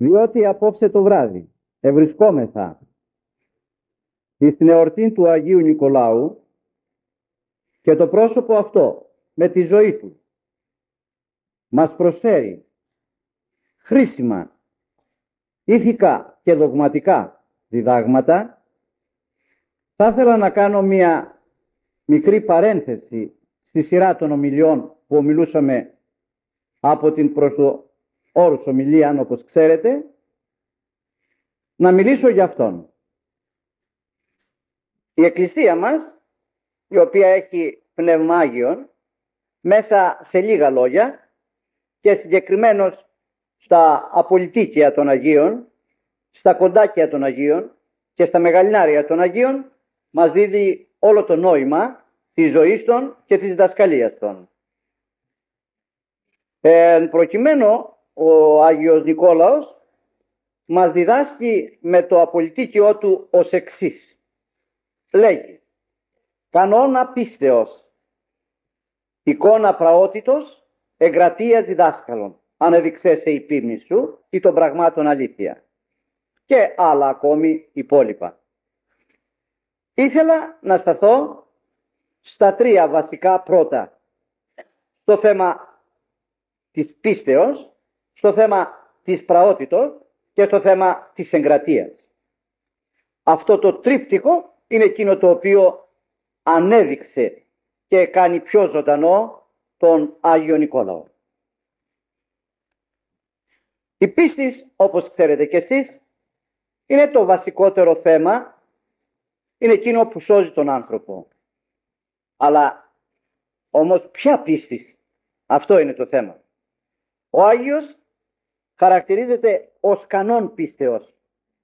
Διότι απόψε το βράδυ ευρισκόμεθα στην εορτή του Αγίου Νικολάου και το πρόσωπο αυτό με τη ζωή του μας προσφέρει χρήσιμα, ηθικά και δογματικά διδάγματα. Θα ήθελα να κάνω μία μικρή παρένθεση στη σειρά των ομιλιών που ομιλούσαμε από την προς το όρους ομιλία, όπως ξέρετε, να μιλήσω για αυτόν. Η Εκκλησία μας, η οποία έχει πνευμάγιον, μέσα σε λίγα λόγια και συγκεκριμένως στα απολυτίκια των Αγίων, στα κοντάκια των Αγίων και στα μεγαλινάρια των Αγίων, μας δίδει όλο το νόημα της ζωής των και της διδασκαλίας των. Προκειμένου ο Άγιος Νικόλαος μας διδάσκει με το απολυτίκιό του ως εξής. Λέγει: κανόνα πίστεως, εικόνα πραότητος, εγκρατείας διδάσκαλων, αν έδειξέσαι η πίμνη σου ή των πραγμάτων αλήθεια, και άλλα ακόμη υπόλοιπα. Ήθελα να σταθώ στα τρία βασικά πρώτα: στο θέμα της πίστεως, στο θέμα της πραότητος και στο θέμα της εγκρατείας. Αυτό το τρίπτυχο είναι εκείνο το οποίο ανέδειξε και κάνει πιο ζωντανό τον Άγιο Νικόλαο. Η πίστη, όπως ξέρετε κι εσείς, είναι το βασικότερο θέμα, είναι εκείνο που σώζει τον άνθρωπο. Αλλά όμως ποια πίστη? Αυτό είναι το θέμα. Ο Άγιος χαρακτηρίζεται ως κανόν πίστεως.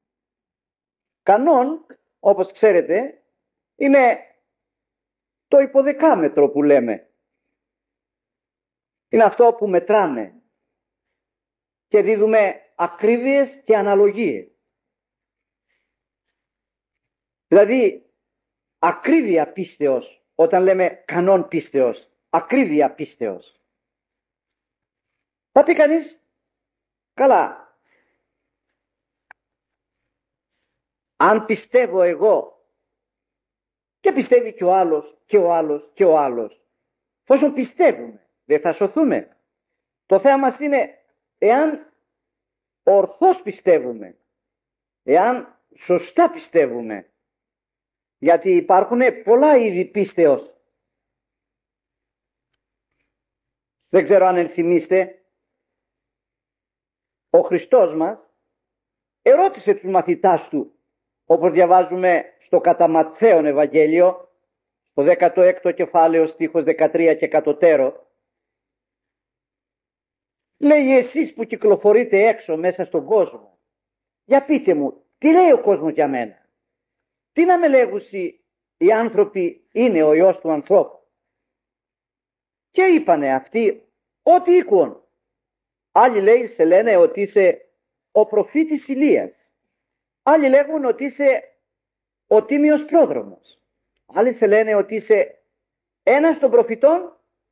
Κανόν, όπως ξέρετε, είναι το υποδεκάμετρο που λέμε. Είναι αυτό που μετράμε και δίδουμε ακρίβειες και αναλογίες. Δηλαδή, ακρίβεια πίστεως, όταν λέμε κανόν πίστεως, ακρίβεια πίστεως. Θα πει κανείς, καλά, αν πιστεύω εγώ και πιστεύει και ο άλλος και ο άλλος και ο άλλος, πόσο πιστεύουμε, δεν θα σωθούμε? Το θέμα μας είναι εάν ορθώς πιστεύουμε, εάν σωστά πιστεύουμε, γιατί υπάρχουν πολλά είδη πίστεως. Δεν ξέρω αν ενθυμίστε, ο Χριστός μας ερώτησε τους μαθητάς του, όπως διαβάζουμε στο κατά Ματθαίον Ευαγγέλιο, στο 16ο κεφάλαιο στίχος 13 και κατωτέρω. Λέει: εσείς που κυκλοφορείτε έξω μέσα στον κόσμο, για πείτε μου, τι λέει ο κόσμος για μένα? Τι να με λέγουσι οι άνθρωποι είναι ο Υιός του ανθρώπου? Και είπανε αυτοί ό,τι οίκουον. Άλλοι λέει, σε λένε ότι είσαι ο προφήτης Ηλίας. Άλλοι λέγουν ότι είσαι ο τίμιος πρόδρομος. Άλλοι σε λένε ότι είσαι ένας των προφητών.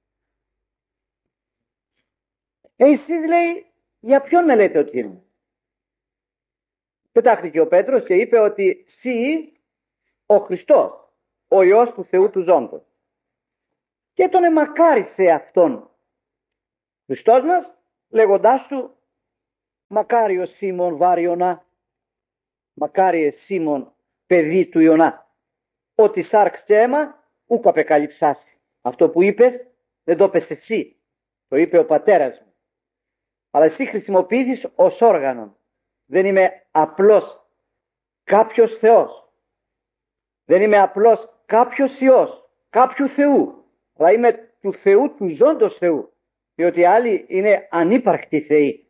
Εσείς, λέει, για ποιον με λέτε ότι είμαι? Πετάχτηκε ο Πέτρος και είπε ότι «Συ ο Χριστός, ο Υιός του Θεού του ζώντος». Και τον εμακάρισε αυτόν Χριστός μας, λέγοντάς του: μακάριος Σίμων βάρ Ιωνά, μακάριε Σίμων παιδί του Ιωνά, ότι σάρξ και αίμα ούκ απεκαλυψάσει. Αυτό που είπες δεν το είπες εσύ, το είπε ο πατέρας μου. Αλλά εσύ χρησιμοποιείς ως όργανο. Δεν είμαι απλώς κάποιος Θεός. Δεν είμαι απλώς κάποιος Υιός, κάποιου Θεού. Αλλά είμαι του Θεού, του ζώντος Θεού. Διότι άλλοι είναι ανύπαρκτοι θεοί.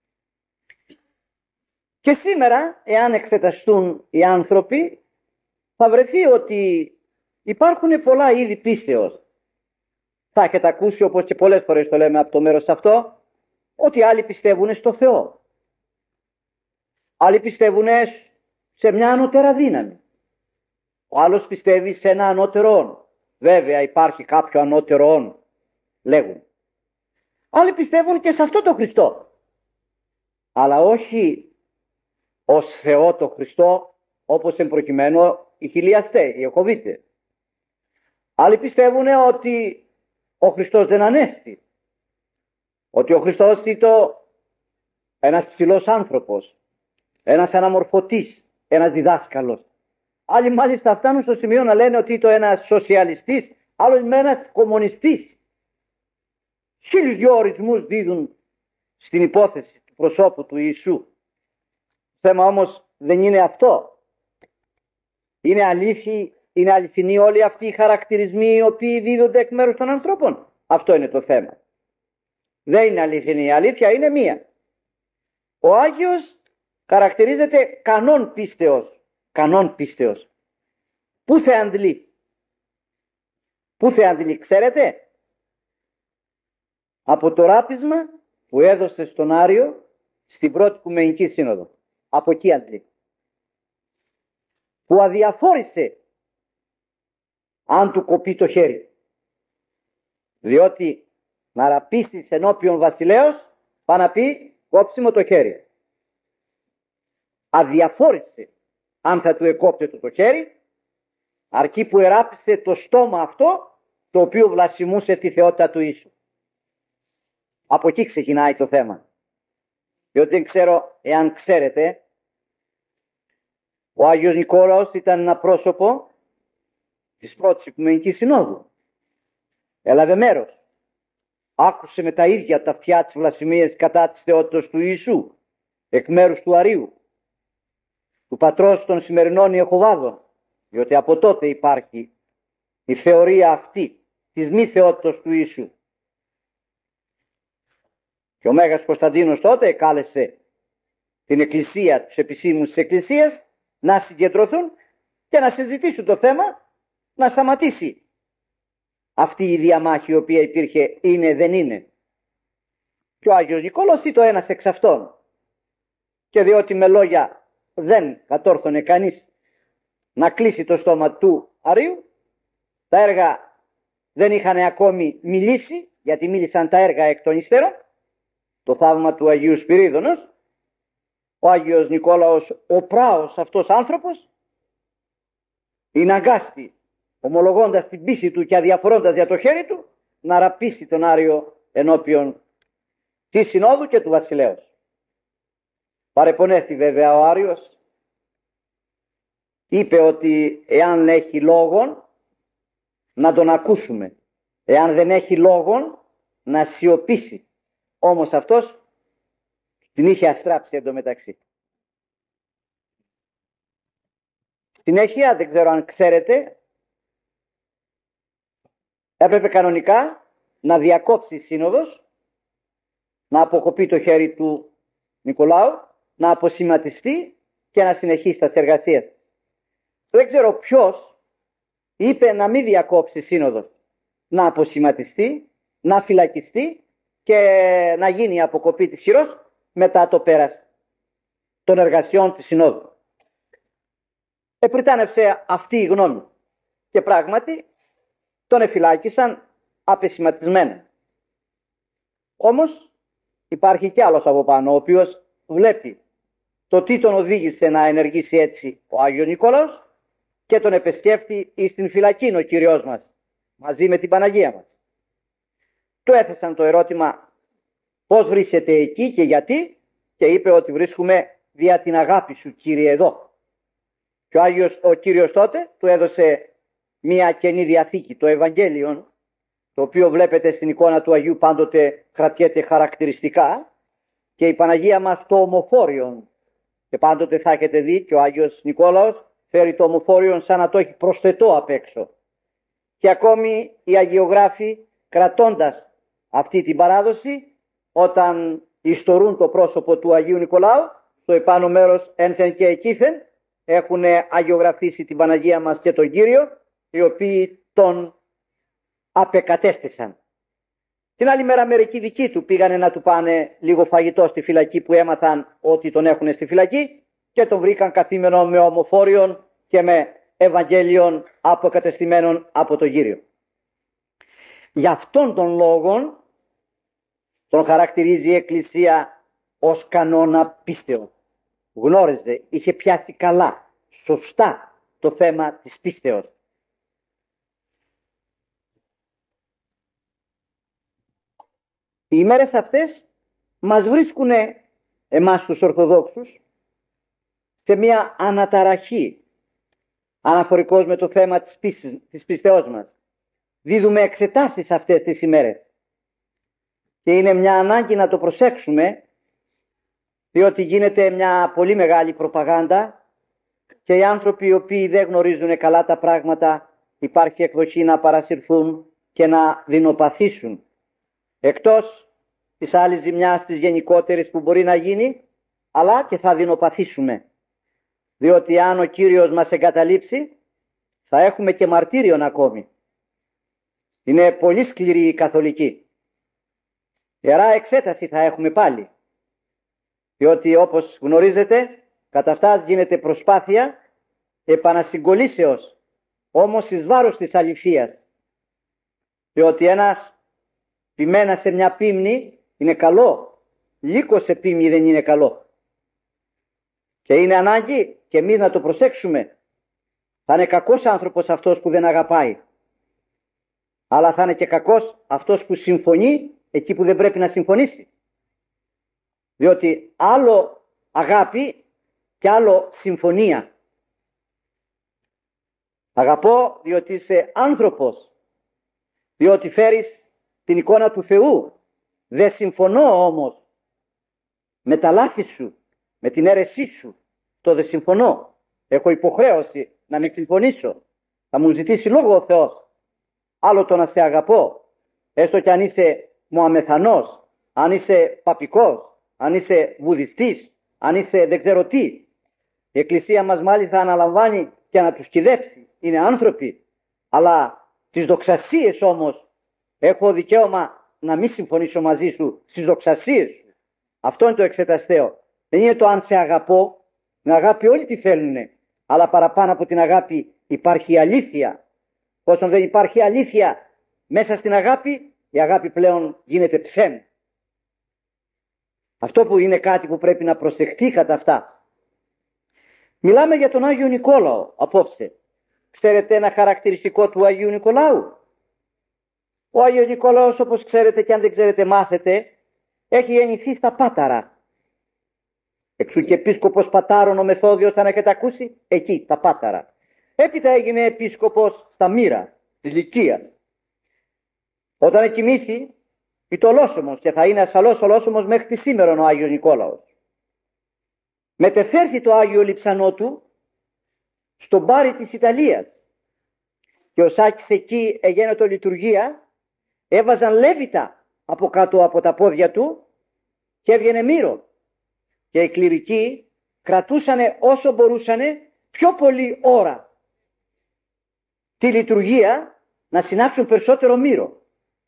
Και σήμερα, εάν εξεταστούν οι άνθρωποι, θα βρεθεί ότι υπάρχουν πολλά είδη πίστεως. Θα έχετε ακούσει, όπως και πολλές φορές το λέμε από το μέρος αυτό, ότι άλλοι πιστεύουν στο Θεό. Άλλοι πιστεύουν σε μια ανώτερα δύναμη. Ο άλλος πιστεύει σε ένα ανώτερο όν. Βέβαια υπάρχει κάποιο ανώτερο όν, λέγουν. Άλλοι πιστεύουν και σε αυτό τον Χριστό. αλλά όχι ως Θεό το Χριστό, όπως εν προκειμένου οι χιλιαστές, οι Ιεχωβίτες. Άλλοι πιστεύουν ότι ο Χριστός δεν ανέστη, ότι ο Χριστός ήταν ένας ψηλός άνθρωπος, ένας αναμορφωτής, ένας διδάσκαλος. Άλλοι μάλιστα φτάνουν στο σημείο να λένε ότι ήταν ένας σοσιαλιστής, άλλος με ένας κομμουνιστής. 1002 ορισμούς δίδουν στην υπόθεση του προσώπου του Ιησού. Το θέμα όμως δεν είναι αυτό. Είναι αληθινοί όλοι αυτοί οι χαρακτηρισμοί οι οποίοι δίδονται εκ μέρους των ανθρώπων. Αυτό είναι το θέμα. Δεν είναι αληθινή. Η αλήθεια είναι μία. Ο Άγιος χαρακτηρίζεται κανόν πίστεως. Κανόν πίστεως. Πού θεαντλεί. Πού θεαντλεί, ξέρετε? Από το ράπισμα που έδωσε στον Άριο στην πρώτη Οικουμενική Σύνοδο. Από εκεί αντλεί. Που αδιαφόρησε αν του κοπεί το χέρι. Διότι να ραπίσεις ενώπιον βασιλέως, πάει να πει κόψει μου το χέρι. Αδιαφόρησε αν θα του εκόπτεται το χέρι, αρκεί που εράπησε το στόμα αυτό το οποίο βλασιμούσε τη θεότητα του Ιησού. Από εκεί ξεκινάει το θέμα. Διότι δεν ξέρω εάν ξέρετε, ο Άγιος Νικόλαος ήταν ένα πρόσωπο της πρώτης Οικουμενικής Συνόδου. Έλαβε μέρος. Άκουσε με τα ίδια τα αυτιά τις βλασιμίες κατά της θεότητας του Ιησού, εκ μέρους του Αρίου, του πατρός των σημερινών Ιεχωβάδων, διότι από τότε υπάρχει η θεωρία αυτή της μη θεότητας του Ιησού. Και ο Μέγας Κωνσταντίνος τότε κάλεσε την εκκλησία, τους επισήμους της εκκλησίας, να συγκεντρωθούν και να συζητήσουν το θέμα, να σταματήσει αυτή η διαμάχη η οποία υπήρχε, είναι δεν είναι. Και ο Άγιος Νικόλαος ήταν ένας εξ αυτών. Και διότι με λόγια δεν κατόρθωνε κανείς να κλείσει το στόμα του Αρίου, τα έργα δεν είχαν ακόμη μιλήσει, γιατί μίλησαν τα έργα εκ των ύστερων, το θαύμα του Αγίου Σπυρίδωνος. Ο Άγιος Νικόλαος, ο πράος αυτός άνθρωπος, είναι αγκάστη, ομολογώντας την πίστη του και αδιαφορώντας για το χέρι του, να ραπίσει τον Άριο ενώπιον της Συνόδου και του Βασιλέως. Παρεπονέθη βέβαια ο Άριος, είπε ότι εάν έχει λόγον να τον ακούσουμε, εάν δεν έχει λόγον να σιωπήσει. Όμως αυτός την είχε αστράψει εντωμεταξύ. Συνέχεια, δεν ξέρω αν ξέρετε, έπρεπε κανονικά να διακόψει η Σύνοδος, να αποκοπεί το χέρι του Νικολάου, να αποσηματιστεί και να συνεχίσει τα εργασίες. Δεν ξέρω ποιος είπε να μην διακόψει η Σύνοδος, να αποσηματιστεί, να φυλακιστεί και να γίνει η αποκοπή της χειρός μετά το πέρας των εργασιών της Συνόδου. Επριτάνευσε αυτή η γνώμη και πράγματι τον εφυλάκησαν απεσηματισμένα. Όμως υπάρχει κι άλλος από πάνω, ο οποίος βλέπει το τι τον οδήγησε να ενεργήσει έτσι ο Άγιος Νικόλαος και τον επεσκέφτει εις την φυλακή ο Κύριος μας, μαζί με την Παναγία μας. Του έθεσαν το ερώτημα πώς βρίσκεται εκεί και γιατί, και είπε ότι βρίσκουμε δια την αγάπη σου Κύριε εδώ. Και ο Κύριος τότε του έδωσε μία Καινή Διαθήκη, το Ευαγγέλιο, το οποίο βλέπετε στην εικόνα του Αγίου πάντοτε κρατιέται χαρακτηριστικά, και η Παναγία μας το ομοφόριον. Και πάντοτε θα έχετε δει και ο Άγιος Νικόλαος φέρει το ομοφόριον σαν να το έχει προσθετό απ' έξω. Και ακόμη οι αγιογράφοι, κρατώντας αυτή την παράδοση, όταν ιστορούν το πρόσωπο του Αγίου Νικολάου, στο επάνω μέρος ένθεν και εκείθεν έχουν αγιογραφήσει την Παναγία μας και τον Κύριο, οι οποίοι τον απεκατέστησαν. Την άλλη μέρα μερικοί δικοί του πήγανε να του πάνε λίγο φαγητό στη φυλακή, που έμαθαν ότι τον έχουν στη φυλακή, και τον βρήκαν καθήμενο με ομοφόριον και με Ευαγγέλιον αποκατεστημένων από τον Κύριο. Γι' αυτόν τον λόγο τον χαρακτηρίζει η Εκκλησία ως κανόνα πίστεως. Γνώριζε, είχε πιάσει καλά, σωστά το θέμα της πίστεως. Οι ημέρες αυτές μας βρίσκουν εμάς τους Ορθοδόξους σε μια αναταραχή αναφορικώς με το θέμα της πίστεώς μας. Δίδουμε εξετάσεις αυτές τις ημέρες και είναι μια ανάγκη να το προσέξουμε, διότι γίνεται μια πολύ μεγάλη προπαγάνδα και οι άνθρωποι οι οποίοι δεν γνωρίζουν καλά τα πράγματα υπάρχει εκδοχή να παρασυρθούν και να δεινοπαθήσουν. Εκτός της άλλης ζημιάς της γενικότερης που μπορεί να γίνει, αλλά και θα δεινοπαθήσουμε. Διότι αν ο Κύριος μας εγκαταλείψει θα έχουμε και μαρτύριον ακόμη. Είναι πολύ σκληρή η καθολική. Ιερά εξέταση θα έχουμε πάλι. Διότι όπως γνωρίζετε κατά αυτάς γίνεται προσπάθεια επανασυγκολήσεως, όμως εις βάρος της αληθείας. Διότι ένας ποιμένα σε μια πίμνη είναι καλό, λύκος σε πίμνη δεν είναι καλό. Και είναι ανάγκη και εμείς να το προσέξουμε. Θα είναι κακός άνθρωπος αυτός που δεν αγαπάει. Αλλά θα είναι και κακός αυτός που συμφωνεί εκεί που δεν πρέπει να συμφωνήσει. Διότι άλλο αγάπη και άλλο συμφωνία. Αγαπώ διότι είσαι άνθρωπος, διότι φέρεις την εικόνα του Θεού. Δεν συμφωνώ όμως με τα λάθη σου, με την αίρεσή σου. Το δεν συμφωνώ. Έχω υποχρέωση να μην συμφωνήσω. Θα μου ζητήσει λόγο ο Θεός. Άλλο το να σε αγαπώ, έστω κι αν είσαι Μωαμεθανός, αν είσαι παπικός, αν είσαι βουδιστής, αν είσαι δεν ξέρω τι. Η Εκκλησία μας μάλιστα αναλαμβάνει και να τους κυδέψει. Είναι άνθρωποι. Αλλά τις δοξασίες όμως έχω δικαίωμα να μην συμφωνήσω μαζί σου στις δοξασίες σου. Αυτό είναι το εξεταστέο. Δεν είναι το αν σε αγαπώ. Την αγάπη όλοι τη θέλουνε. Αλλά παραπάνω από την αγάπη υπάρχει η αλήθεια. Όσον δεν υπάρχει αλήθεια μέσα στην αγάπη, η αγάπη πλέον γίνεται ψέμα. Αυτό που είναι κάτι που πρέπει να προσεχτεί κατά αυτά. Μιλάμε για τον Άγιο Νικόλαο απόψε. Ξέρετε ένα χαρακτηριστικό του Αγίου Νικολάου? Ο Άγιος Νικόλαος, όπως ξέρετε και αν δεν ξέρετε μάθετε, έχει γεννηθεί στα Πάταρα. Εξού και επίσκοπος Πατάρων ο Μεθόδιος, αν έχετε ακούσει, εκεί τα Πάταρα. Έπειτα έγινε επίσκοπος στα Μύρα της Λυκίας. Όταν εκοιμήθη ητολόσωμος, και θα είναι ασφαλώς ολόσωμος μέχρι τη σήμερα ο Άγιος Νικόλαος. Μετεφέρθη το Άγιο Λειψανό του στον Μπάρι της Ιταλίας και ο Σάκης εκεί εγένετο λειτουργία, έβαζαν λέβητα από κάτω από τα πόδια του και έβγαινε μύρο. Και οι κληρικοί κρατούσανε όσο μπορούσανε πιο πολύ ώρα τη λειτουργία να συνάξουν περισσότερο μύρο.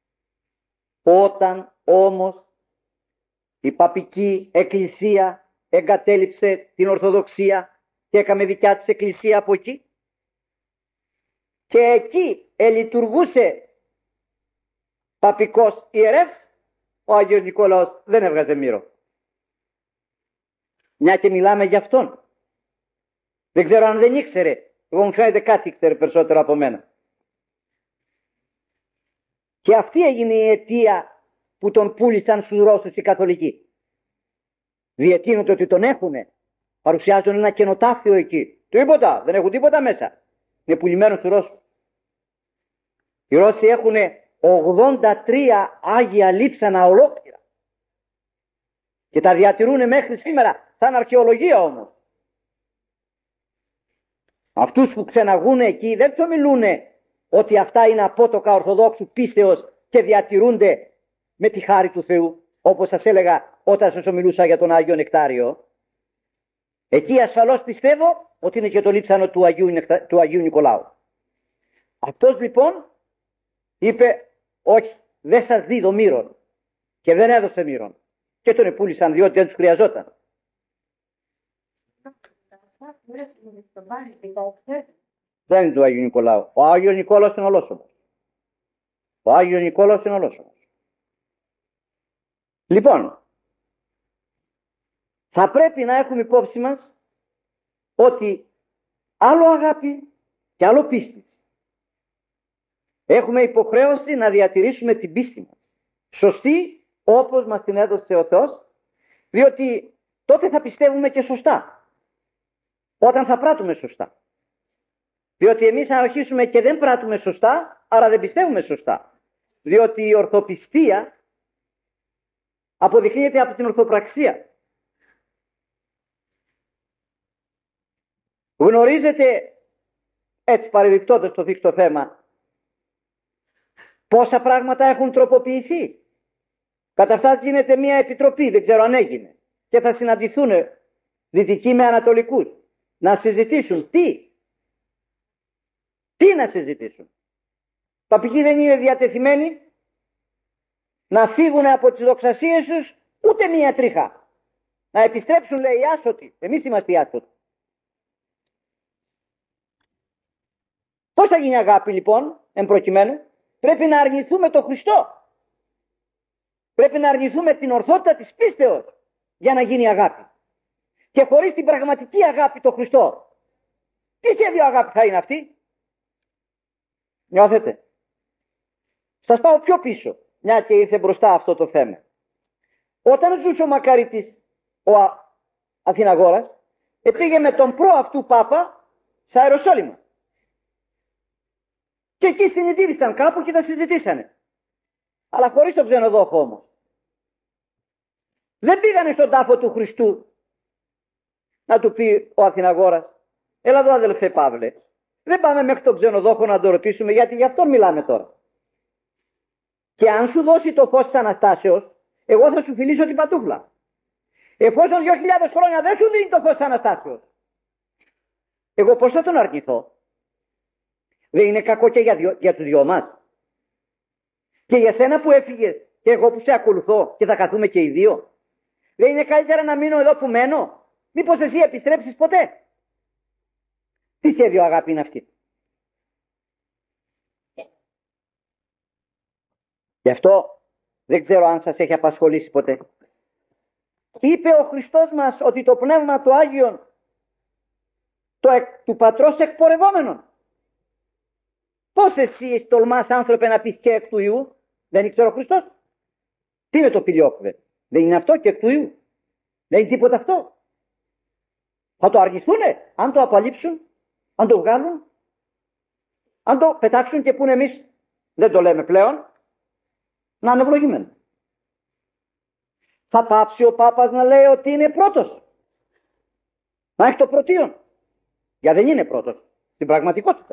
Όταν όμως η παπική εκκλησία εγκατέλειψε την Ορθοδοξία και έκαμε δικιά της εκκλησία από εκεί και εκεί ελειτουργούσε παπικός ιερεύς, ο Άγιος Νικόλαος δεν έβγαζε μύρο. Μια και μιλάμε για αυτόν. Δεν ξέρω αν δεν ήξερε. Εγώ μου φαίνεται κάτι ήξερε περισσότερο από μένα. Και αυτή έγινε η αιτία που τον πούλησαν στους Ρώσους οι Καθολικοί. Διετείνονται ότι τον έχουνε. Παρουσιάζουν ένα κενοτάφιο εκεί. Τίποτα, δεν έχουν τίποτα μέσα. Είναι πουλημένο στους Ρώσους. Οι Ρώσοι έχουν 83 Άγια Λείψανα ολόκληρα. Και τα διατηρούν μέχρι σήμερα, σαν αρχαιολογία όμως. Αυτούς που ξεναγούν εκεί δεν τους ομιλούν ότι αυτά είναι απότοκα Ορθοδόξου πίστεως και διατηρούνται με τη χάρη του Θεού, όπως σας έλεγα όταν σας ομιλούσα για τον Άγιο Νεκτάριο. Εκεί ασφαλώς πιστεύω ότι είναι και το λείψανο του Αγίου Νικολάου. Αυτός λοιπόν είπε όχι, δεν σας δίδω μύρον, και δεν έδωσε μύρον και τον επούλησαν διότι δεν τους χρειαζόταν. Δεν είναι του Αγίου Νικολάου. Ο Άγιος Νικόλαος είναι ολόσωμος. Ο Άγιος Νικόλαος είναι ολόσωμος. Λοιπόν, θα πρέπει να έχουμε υπόψη μας ότι άλλο αγάπη και άλλο πίστη. Έχουμε υποχρέωση να διατηρήσουμε την πίστη μας σωστή όπως μας την έδωσε ο Θεός, διότι τότε θα πιστεύουμε και σωστά όταν θα πράττουμε σωστά. Διότι εμείς αν αρχίσουμε και δεν πράττουμε σωστά, άρα δεν πιστεύουμε σωστά. Διότι η ορθοπιστία αποδεικνύεται από την ορθοπραξία. Γνωρίζετε, έτσι παρεμπιπτόντως το δείξει το θέμα, πόσα πράγματα έχουν τροποποιηθεί. Καταρχάς γίνεται μια επιτροπή, δεν ξέρω αν έγινε, και θα συναντηθούν δυτικοί με ανατολικούς να συζητήσουν. Τι να συζητήσουν? Παπικοί δεν είναι διατεθειμένοι να φύγουν από τις δοξασίες τους ούτε μία τρίχα. Να επιστρέψουν, λέει, οι άσωτοι. Εμείς είμαστε οι άσωτοι. Πώς θα γίνει αγάπη λοιπόν, εν προκειμένου? Πρέπει να αρνηθούμε τον Χριστό. Πρέπει να αρνηθούμε την ορθότητα της πίστεως για να γίνει αγάπη. Και χωρίς την πραγματική αγάπη τον Χριστό, τι σχέδιο αγάπη θα είναι αυτή? Νιώθετε? Σας πάω πιο πίσω, μια και ήρθε μπροστά αυτό το θέμα. Όταν ζούσε ο Μακαρίτης, ο Αθηναγόρας, πήγε με τον προαυτού Πάπα σε Αεροσόλυμα. Και εκεί συνειδήθησαν κάπου και τα συζητήσανε. Αλλά χωρίς τον ξενοδόχο όμως. Δεν πήγανε στον τάφο του Χριστού να του πει ο Αθηναγόρας, έλα εδώ αδελφέ Παύλε, δεν πάμε μέχρι τον ξενοδόχο να το ρωτήσουμε, γιατί γι' αυτό μιλάμε τώρα. Και αν σου δώσει το φως της Αναστάσεως, εγώ θα σου φιλήσω την πατούφλα. Εφόσον 2.000 χρόνια δεν σου δίνει το φως της Αναστάσεως, εγώ πώς θα τον αρνηθώ? Δεν είναι κακό και για τους δυο μας? Και για σένα που έφυγες και εγώ που σε ακολουθώ και θα καθούμε και οι δύο? Δεν είναι καλύτερα να μείνω εδώ που μένω? Μήπως εσύ επιστρέψεις ποτέ? Τι σχέδιο αγάπη είναι αυτή? Γι' αυτό δεν ξέρω αν σας έχει απασχολήσει ποτέ. Είπε ο Χριστός μας ότι το Πνεύμα του Άγιον του Πατρός εκπορευόμενον. Πώς εσύ τολμάς άνθρωπε να πεις και εκ του Ιού? Δεν ήξερε ο Χριστός? Τι είναι το φιλιόκουβε? Δεν είναι αυτό και εκ του Ιού? Δεν είναι τίποτα αυτό? Θα το αρνηθούνε αν το απαλείψουν, αν το βγάλουν, αν το πετάξουν και πούνε εμείς δεν το λέμε πλέον, να είναι ευλογημένο. Θα πάψει ο Πάπας να λέει ότι είναι πρώτος, να έχει το πρωτείον? Για δεν είναι πρώτος στην πραγματικότητα.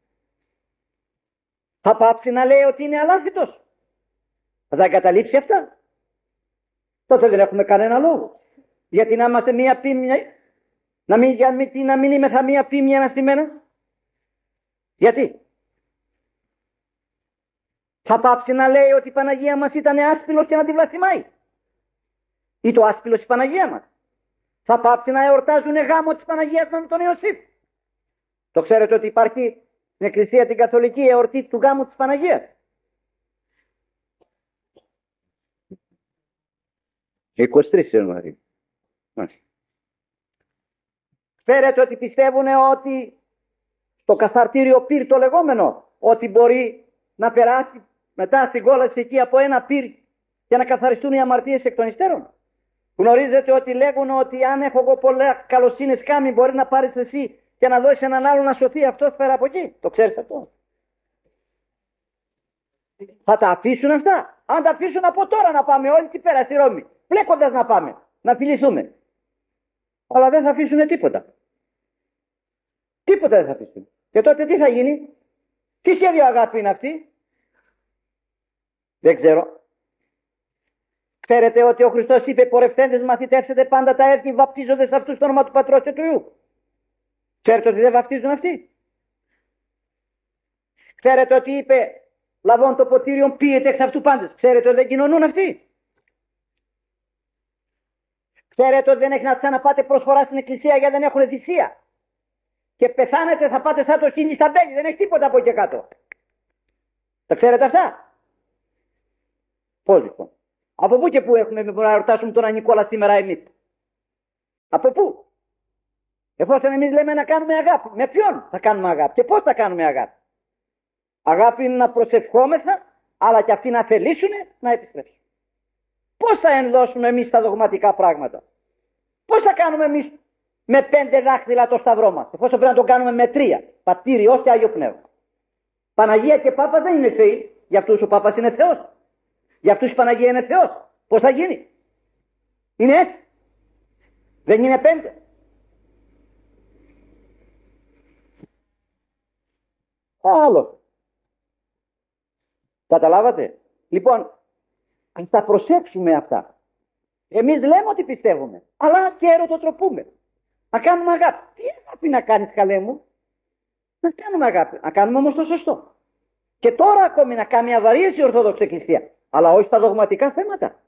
Θα πάψει να λέει ότι είναι αλάθητος? Θα τα εγκαταλείψει αυτά? Τότε δεν έχουμε κανένα λόγο. Γιατί να είμαστε μία πίμια, να μην είμεθα μία πίμια αναστημένας? Γιατί? Θα πάψει να λέει ότι η Παναγία μας ήταν άσπυλος και να τη βλαστημάει? Ή το άσπυλος η Παναγία μας? Θα πάψει να εορτάζουν γάμο της Παναγίας με τον Ιωσήφ? Το ξέρετε ότι υπάρχει στην Εκκλησία την Καθολική εορτή του γάμου της Παναγίας? 23 Ιανουαρίου. Ξέρετε ότι πιστεύουν ότι στο καθαρτήριο πυρ το λεγόμενο, ότι μπορεί να περάσει μετά στην κόλαση εκεί από ένα πυρ για να καθαριστούν οι αμαρτίες εκ των υστέρων? Γνωρίζετε ότι λέγουν ότι αν έχω εγώ πολλά καλοσύνες κάμει, μπορεί να πάρεις εσύ και να δώσεις έναν άλλο να σωθεί αυτός πέρα από εκεί? Το ξέρεις αυτό? Θα τα αφήσουν αυτά? Αν τα αφήσουν από τώρα να πάμε όλοι εκεί πέρα στη Ρώμη, πλέκοντας να πάμε, να φιληθούμε. Αλλά δεν θα αφήσουν τίποτα. Τίποτα δεν θα αφήσουν. Και τότε τι θα γίνει? Τι σχέδιο αγάπη είναι αυτή? Δεν ξέρω. Ξέρετε ότι ο Χριστός είπε πορευθέντες μαθητεύσετε πάντα τα έθνη, βαπτίζονται σε αυτούς το όνομα του Πατρός και του Υιού. Ξέρετε ότι δεν βαπτίζουν αυτοί? Ξέρετε ότι είπε λαβών το ποτήριον πίετε εξ αυτού πάντες? Ξέρετε ότι δεν κοινωνούν αυτοί? Ξέρετε ότι δεν έχει να ξαναπάτε προσφορά στην Εκκλησία γιατί δεν έχουν θυσία? Και πεθάνετε θα πάτε σαν το σκύλι στα μπέλη, δεν έχει τίποτα από εκεί κάτω. Τα ξέρετε αυτά? Πώς λοιπόν? Από πού και πού έχουμε να εορτάσουμε τον Νικόλα σήμερα εμείς? Από πού? Εφόσον εμείς λέμε να κάνουμε αγάπη, με ποιον θα κάνουμε αγάπη και πώς θα κάνουμε αγάπη? Αγάπη είναι να προσευχόμεθα, αλλά και αυτοί να θελήσουν να επιστρέψουν. Πώς θα ενδώσουμε εμείς τα δογματικά πράγματα? Πώς θα κάνουμε εμείς με 5 δάχτυλα το σταυρό μας, εφόσον πρέπει να το κάνουμε με 3? Πατήρ, Υιός και Άγιο Πνεύμα. Παναγία και Πάπα δεν είναι θεοί. Για αυτούς ο Πάπας είναι Θεός. Για αυτούς η Παναγία είναι Θεός. Πώς θα γίνει? Είναι έτσι. Δεν είναι 5. Άλλο. Καταλάβατε? Λοιπόν, αν τα προσέξουμε αυτά. Εμείς λέμε ότι πιστεύουμε, αλλά και ερωτοτροπούμε. Να κάνουμε αγάπη. Τι αγάπη να κάνεις, καλέ μου? Να κάνουμε αγάπη. Να κάνουμε όμως το σωστό. Και τώρα ακόμη να κάνει αβαρίες η Ορθόδοξη Εκκλησία, αλλά όχι στα δογματικά θέματα.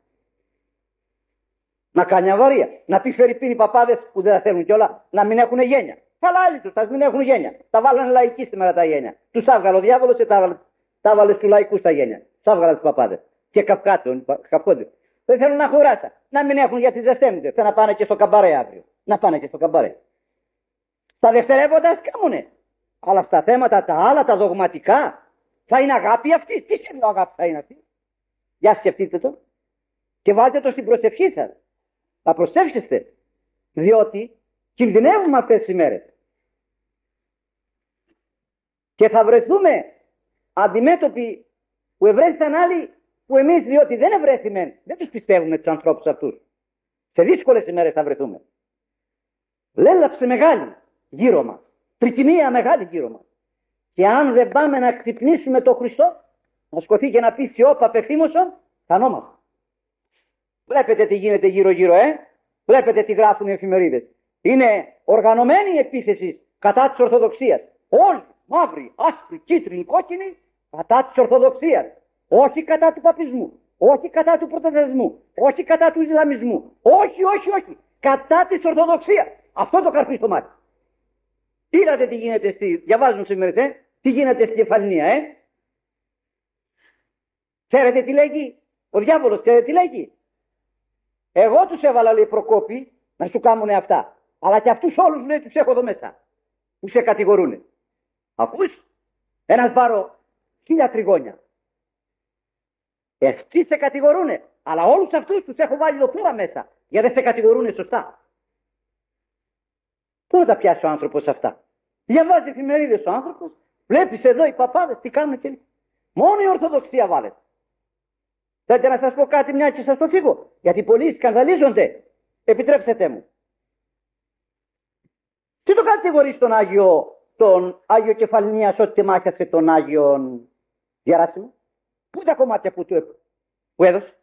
Να κάνει αβαρία. Να πει φερειπίν οι παπάδες που δεν τα θέλουν κιόλα να μην έχουν γένεια. Καλά, άλλοι τους, ας μην έχουν γένεια. Τα βάλανε λαϊκοί σήμερα τα γένεια. Τους άβγαλε ο διάβολος και τα έβαλε στους λαϊκούς τα γένεια. Τους άβγαλε τους παπάδες. Και καυκάτες. Δεν θέλουν να χωράσα. Να μην έχουν γιατί ζεσταίνονται. Θέλουν να πάνε και στο καμπαρέ αύριο. Να πάνε και στο καμπαρέ. Τα δευτερεύοντα κάμουνε. Αλλά στα θέματα τα άλλα, τα δογματικά, θα είναι αγάπη αυτή? Τι σημαίνει αγάπη θα είναι αυτή? Για σκεφτείτε το και βάλτε το στην προσευχή σας. Θα προσεύξετε, διότι κινδυνεύουμε αυτές τις ημέρες και θα βρεθούμε αντιμέτωποι που ευρέθηκαν άλλοι που εμείς, διότι δεν ευρέθημε, δεν τους πιστεύουμε τους ανθρώπους αυτούς. Σε δύσκολες ημέρες θα βρεθούμε. Λέλαψε μεγάλη γύρω μας, τρικυμία μεγάλη γύρω μας. Και αν δεν πάμε να ξυπνήσουμε το Χριστό, να σκοθεί και να πει σιώπα πεφήμωσον, χανόμαστε. Βλέπετε τι γίνεται γύρω-γύρω, Βλέπετε τι γράφουν οι εφημερίδες. Είναι οργανωμένη η επίθεση κατά της Ορθοδοξίας. Όλοι, μαύροι, άσπροι, κίτρινοι, κόκκινοι, κατά της Ορθοδοξίας. Όχι κατά του παπισμού, όχι κατά του πρωτοθεσμού, όχι κατά του Ισλαμισμού. Όχι, όχι, όχι. Κατά της Ορθοδοξίας. Αυτό το καρφί στο μάτι. Είδατε τι γίνεται διαβάζουμε σήμερα, τι γίνεται στην Κεφαλνία, Ξέρετε τι λέγει ο διάβολος, ξέρετε τι λέγει? Εγώ τους έβαλα, λέει, Προκόπη, να σου κάνουνε αυτά. Αλλά και αυτούς όλους, λέει, τους έχω εδώ μέσα, που σε κατηγορούνε. Ακούς? Ένας βάρο 1000 τριγώνια. Αυτοί σε κατηγορούνε, αλλά όλους αυτούς τους έχω βάλει εδώ πέρα μέσα, γιατί δεν σε κατηγορούνε σωστά. Πού θα τα πιάσει ο άνθρωπος αυτά? Διαβάζει εφημερίδες ο άνθρωπος, βλέπεις εδώ οι παπάδες τι κάνουν και μόνο η Ορθοδοξία βάλετε. Θέλετε να σας πω κάτι, μια και σας το φύγω, γιατί πολλοί σκανδαλίζονται. Επιτρέψτε μου. Τι το κατηγορείς τον Άγιο Κεφαλνίας ότι μάχασε τον Άγιον Γεράσιμο? Πού είναι τα κομμάτια που έδωσε?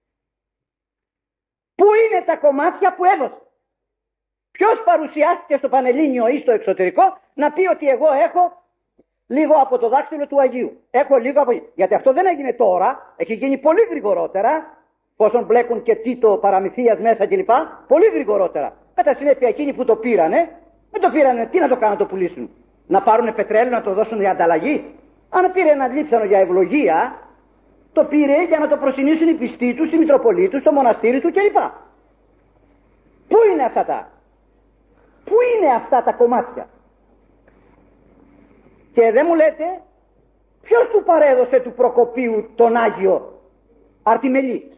Πού είναι τα κομμάτια που έδωσε? Ποιος παρουσιάστηκε στο Πανελλήνιο ή στο εξωτερικό να πει ότι εγώ έχω λίγο από το δάκτυλο του Αγίου? Έχω λίγο από... Γιατί αυτό δεν έγινε τώρα, έχει γίνει πολύ γρηγορότερα, πόσον μπλέκουν και Τίτο παραμυθίας μέσα κλπ. Πολύ γρηγορότερα. Κατά συνέπεια εκείνοι που το πήρανε, δεν το πήρανε, τι να το κάνουν, να το πουλήσουν? Να πάρουν πετρέλαιο να το δώσουν για ανταλλαγή? Αν πήρε ένα λείψανο για ευλογία, το πήρε για να το προσυνήσουν οι πιστοί του, στη Μητροπολή του, στο μοναστήρι του κλπ. Πού είναι Πού είναι αυτά τα κομμάτια? Και δεν μου λέτε ποιος του παρέδωσε του Προκοπίου τον Άγιο Αρτιμελή?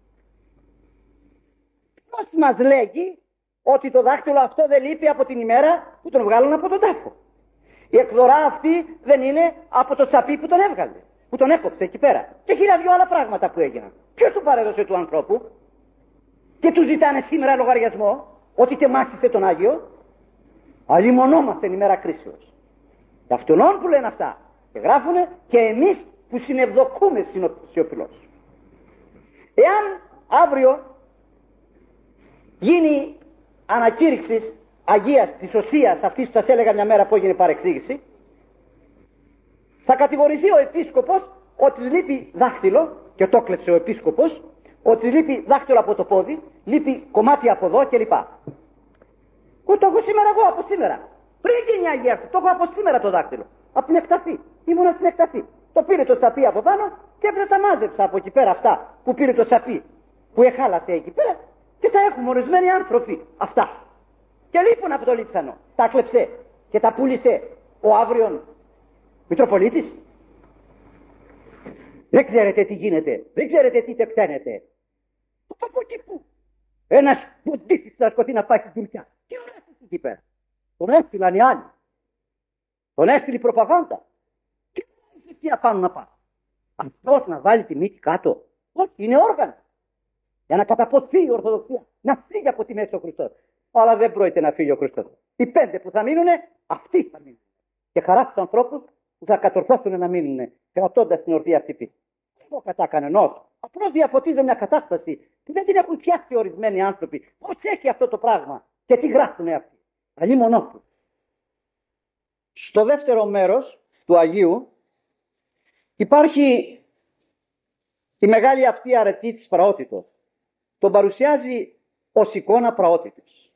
Ποιος μας λέγει ότι το δάκτυλο αυτό δεν λείπει από την ημέρα που τον βγάλουν από τον τάφο? Η εκδορά αυτή δεν είναι από το τσαπί που τον έβγαλε, που τον έκοψε εκεί πέρα, και 1000 άλλα πράγματα που έγιναν. Ποιος του παρέδωσε του ανθρώπου και του ζητάνε σήμερα λογαριασμό ότι τεμάχισε τον Άγιο? Αλλημονόμαστε την ημέρα κρίσεως. Και αυτόν που λένε αυτά και γράφουνε, και εμείς που συνευδοκούμε σιωπηλώς. Εάν αύριο γίνει ανακήρυξη Αγίας της Οσίας, αυτής που σας έλεγα μια μέρα που έγινε παρεξήγηση, θα κατηγορηθεί ο επίσκοπος ότι λείπει δάχτυλο, και το κλέψε ο επίσκοπος, ότι λείπει δάχτυλο από το πόδι, λείπει κομμάτι από εδώ κλπ. Το έχω σήμερα εγώ, από σήμερα. Πριν γίνει η Αγία αυτή, το έχω από σήμερα το δάκτυλο. Από την εκταφή. Ήμουνα στην εκταφή. Το πήρε το τσαπί από πάνω και έπρεπε τα μάζεψα από εκεί πέρα αυτά που πήρε το τσαπί, που εχάλασε εκεί πέρα, και τα έχουμε ορισμένοι άνθρωποι αυτά. και λείπουν από το λείψανο. Τα κλεψε και τα πούλησε ο αύριον Μητροπολίτης. Δεν ξέρετε τι γίνεται, δεν ξέρετε τι τεκταίνεται. Από εκεί που ένας ποντίφης να σκοτεί να πάει στη δουλειά. Τι ωραία εκεί πέρα. Τον έστειλαν οι άλλοι. Τον έστειλε η προπαγάνδα. Τι μπορείς τι απάνω να πάει. Αυτός να βάλει τη μύτη κάτω. Όχι, είναι όργανο. Για να καταποθεί η Ορθοδοξία. Να φύγει από τη μέση ο Χριστός. Αλλά δεν πρόκειται να φύγει ο Χριστός. Οι 5 που θα μείνουν, αυτοί θα μείνουν. Και χαρά στους ανθρώπους που θα κατορθώσουν να μείνουν, κρατώντας την ορθή αυτή πίστη. Εγώ κατά κανενός. Απλώς διαφωτίζω μια κατάσταση που δεν την έχουν πιάσει ορισμένοι άνθρωποι. Πώς έχει αυτό το πράγμα και τι γράφουν αυτοί. Αλλή μονόπου. Στο δεύτερο μέρος του Αγίου υπάρχει η μεγάλη αυτή αρετή της πραότητος. Τον παρουσιάζει ως εικόνα πραότητος.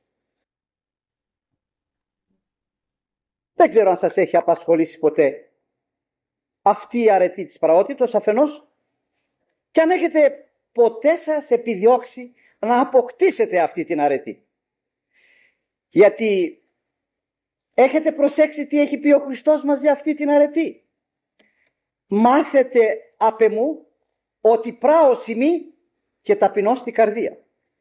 Δεν ξέρω αν σας έχει απασχολήσει ποτέ αυτή η αρετή της πραότητος αφενός, και αν έχετε ποτέ σας επιδιώξει να αποκτήσετε αυτή την αρετή. Γιατί έχετε προσέξει τι έχει πει ο Χριστός μας για αυτή την αρετή. Μάθετε απ' εμού ότι πράος ημί και ταπεινός στη καρδία.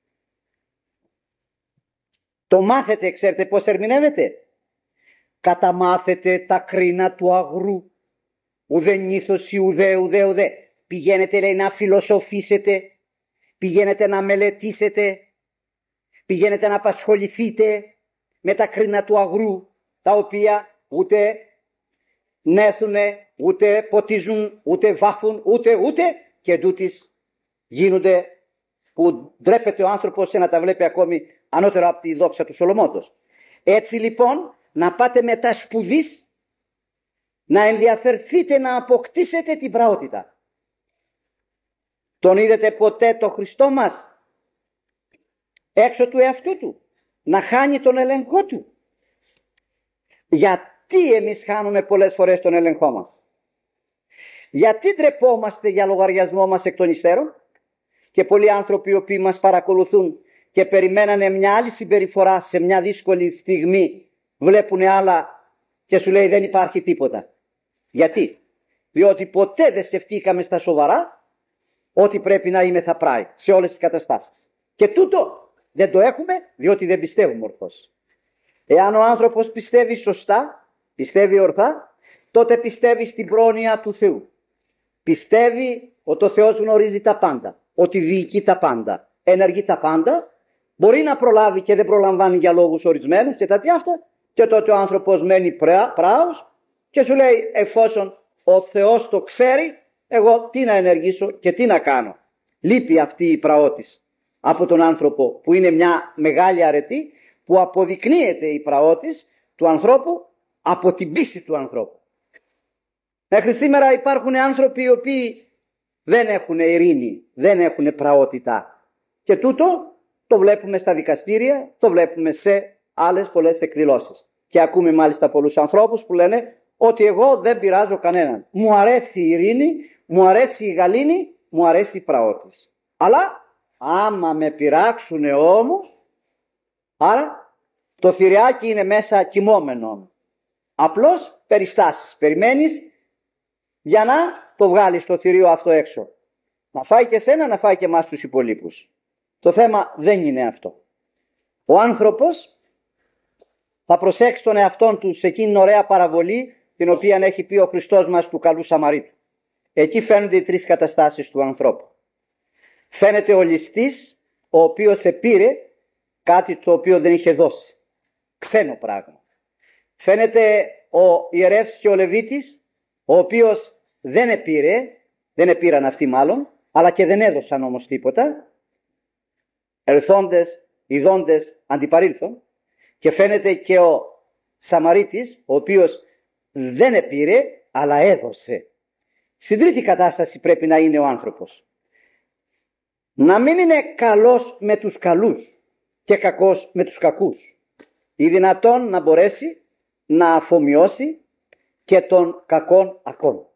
Το μάθετε, ξέρετε πώς ερμηνεύεται. Καταμάθετε τα κρίνα του αγρού. Ουδέ νύθωση, ουδέ. Πηγαίνετε, λέει, να φιλοσοφήσετε. Πηγαίνετε να μελετήσετε. Πηγαίνετε να απασχοληθείτε με τα κρίνα του αγρού, τα οποία ούτε νέθουνε, ούτε ποτίζουν, ούτε βάφουν, ούτε και εντούτοις γίνονται που ντρέπεται ο άνθρωπος να τα βλέπει ακόμη ανώτερο από τη δόξα του Σολομόντος. Έτσι λοιπόν να πάτε μετά σπουδής, να ενδιαφερθείτε να αποκτήσετε την πραότητα. Τον είδατε ποτέ το Χριστό μας έξω του εαυτού του να χάνει τον έλεγχό του? Γιατί εμείς χάνουμε πολλές φορές τον έλεγχό μας? Γιατί ντρεπόμαστε για λογαριασμό μας εκ των υστέρων? Και πολλοί άνθρωποι οι οποίοι μας παρακολουθούν και περιμένανε μια άλλη συμπεριφορά σε μια δύσκολη στιγμή, βλέπουν άλλα και σου λέει δεν υπάρχει τίποτα. Γιατί? Διότι ποτέ δεν σκεφτήκαμε στα σοβαρά ότι πρέπει να είμαι θα πράει σε όλες τις καταστάσεις. Και τούτο δεν το έχουμε διότι δεν πιστεύουμε ορθώς. Εάν ο άνθρωπος πιστεύει σωστά, πιστεύει ορθά, τότε πιστεύει στην πρόνοια του Θεού. Πιστεύει ότι ο Θεός γνωρίζει τα πάντα, ότι διοικεί τα πάντα, ενεργεί τα πάντα, μπορεί να προλάβει και δεν προλαμβάνει για λόγους ορισμένους και τα τι αυτά, και τότε ο άνθρωπος μένει πράος και σου λέει εφόσον ο Θεός το ξέρει, εγώ τι να ενεργήσω και τι να κάνω. Λείπει αυτή η πραότης από τον άνθρωπο, που είναι μια μεγάλη αρετή που αποδεικνύεται η πραότης του ανθρώπου από την πίστη του ανθρώπου. Μέχρι σήμερα υπάρχουν άνθρωποι οι οποίοι δεν έχουν ειρήνη, δεν έχουν πραότητα. Και τούτο το βλέπουμε στα δικαστήρια, το βλέπουμε σε άλλες πολλές εκδηλώσεις. Και ακούμε μάλιστα πολλούς ανθρώπους που λένε ότι εγώ δεν πειράζω κανέναν. Μου αρέσει η ειρήνη, μου αρέσει η γαλήνη, μου αρέσει η πραότης. Αλλά άμα με πειράξουνε όμως, άρα το θηριάκι είναι μέσα κοιμόμενο. Απλώς περιστάσεις. Περιμένεις για να το βγάλεις το θηρίο αυτό έξω. Να φάει και σένα, να φάει και εμάς τους υπολείπους. Το θέμα δεν είναι αυτό. Ο άνθρωπος θα προσέξει τον εαυτόν του σε εκείνη την ωραία παραβολή την οποία έχει πει ο Χριστός μας του καλού Σαμαρίτου. Εκεί φαίνονται οι 3 καταστάσεις του ανθρώπου. Φαίνεται ο ληστής, ο οποίος επήρε κάτι το οποίο δεν είχε δώσει. Ξένο πράγμα. Φαίνεται ο ιερεύς και ο Λεβίτης, ο οποίος δεν επήραν αυτοί μάλλον, αλλά και δεν έδωσαν όμως τίποτα. Ελθόντες, ιδώντες, αντιπαρήλθον. Και φαίνεται και ο Σαμαρίτης, ο οποίος δεν επήρε, αλλά έδωσε. Στην τρίτη κατάσταση πρέπει να είναι ο άνθρωπος. Να μην είναι καλός με τους καλούς και κακός με τους κακούς. Ή δυνατόν να μπορέσει να αφομοιώσει και τον κακόν ακόμη.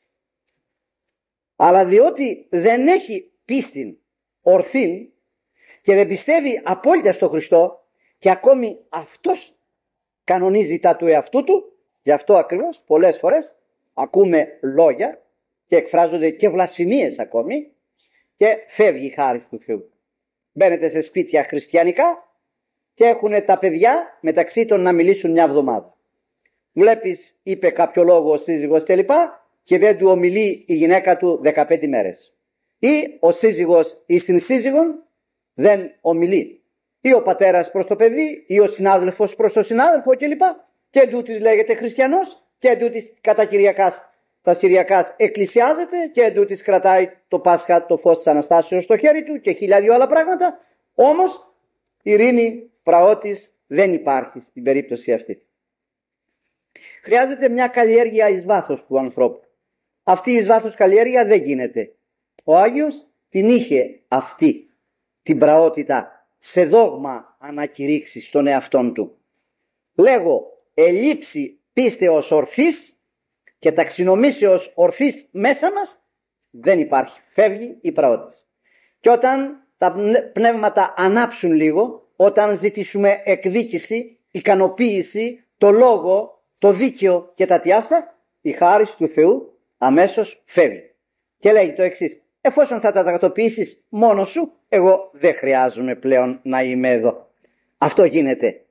Αλλά διότι δεν έχει πίστην ορθήν και δεν πιστεύει απόλυτα στο Χριστό, και ακόμη αυτός κανονίζει τα του εαυτού του. Γι' αυτό ακριβώς πολλές φορές ακούμε λόγια και εκφράζονται και βλασφημίες ακόμη και φεύγει η χάρη του Θεού. Μπαίνετε σε σπίτια χριστιανικά και έχουν τα παιδιά μεταξύ των να μιλήσουν μια εβδομάδα. Βλέπεις, είπε κάποιο λόγο ο σύζυγος κλπ. Και δεν του ομιλεί η γυναίκα του 15 μέρες. Ή ο σύζυγος ή στην σύζυγον δεν ομιλεί. Ή ο πατέρας προς το παιδί, ή ο συνάδελφος προς τον συνάδελφο κλπ. Και εντούτοις λέγεται χριστιανός, και εντούτοις κατά Κυριακάς τα Συριακάς εκκλησιάζεται, και εντούτοις κρατάει το Πάσχα, το φως της Αναστάσεως στο χέρι του και χιλιάδιο άλλα πράγματα. Όμως ειρήνη πραότης δεν υπάρχει στην περίπτωση αυτή. Χρειάζεται μια καλλιέργεια εις βάθος του ανθρώπου. Αυτή η εις βάθος καλλιέργεια δεν γίνεται. Ο Άγιος την είχε αυτή την πραότητα σε δόγμα ανακηρύξει στον εαυτόν του. Λέγω ελείψη πίστεως ορθής και ταξινομήσεως ορθής μέσα μας δεν υπάρχει. Φεύγει η πραότης. Και όταν τα πνεύματα ανάψουν λίγο, όταν ζητήσουμε εκδίκηση, ικανοποίηση, το λόγο, το δίκαιο και τα τι αυτά, η χάρις του Θεού αμέσως φεύγει. Και λέει το εξής: εφόσον θα τα τακτοποιήσεις μόνος σου, εγώ δεν χρειάζομαι πλέον να είμαι εδώ. Αυτό γίνεται.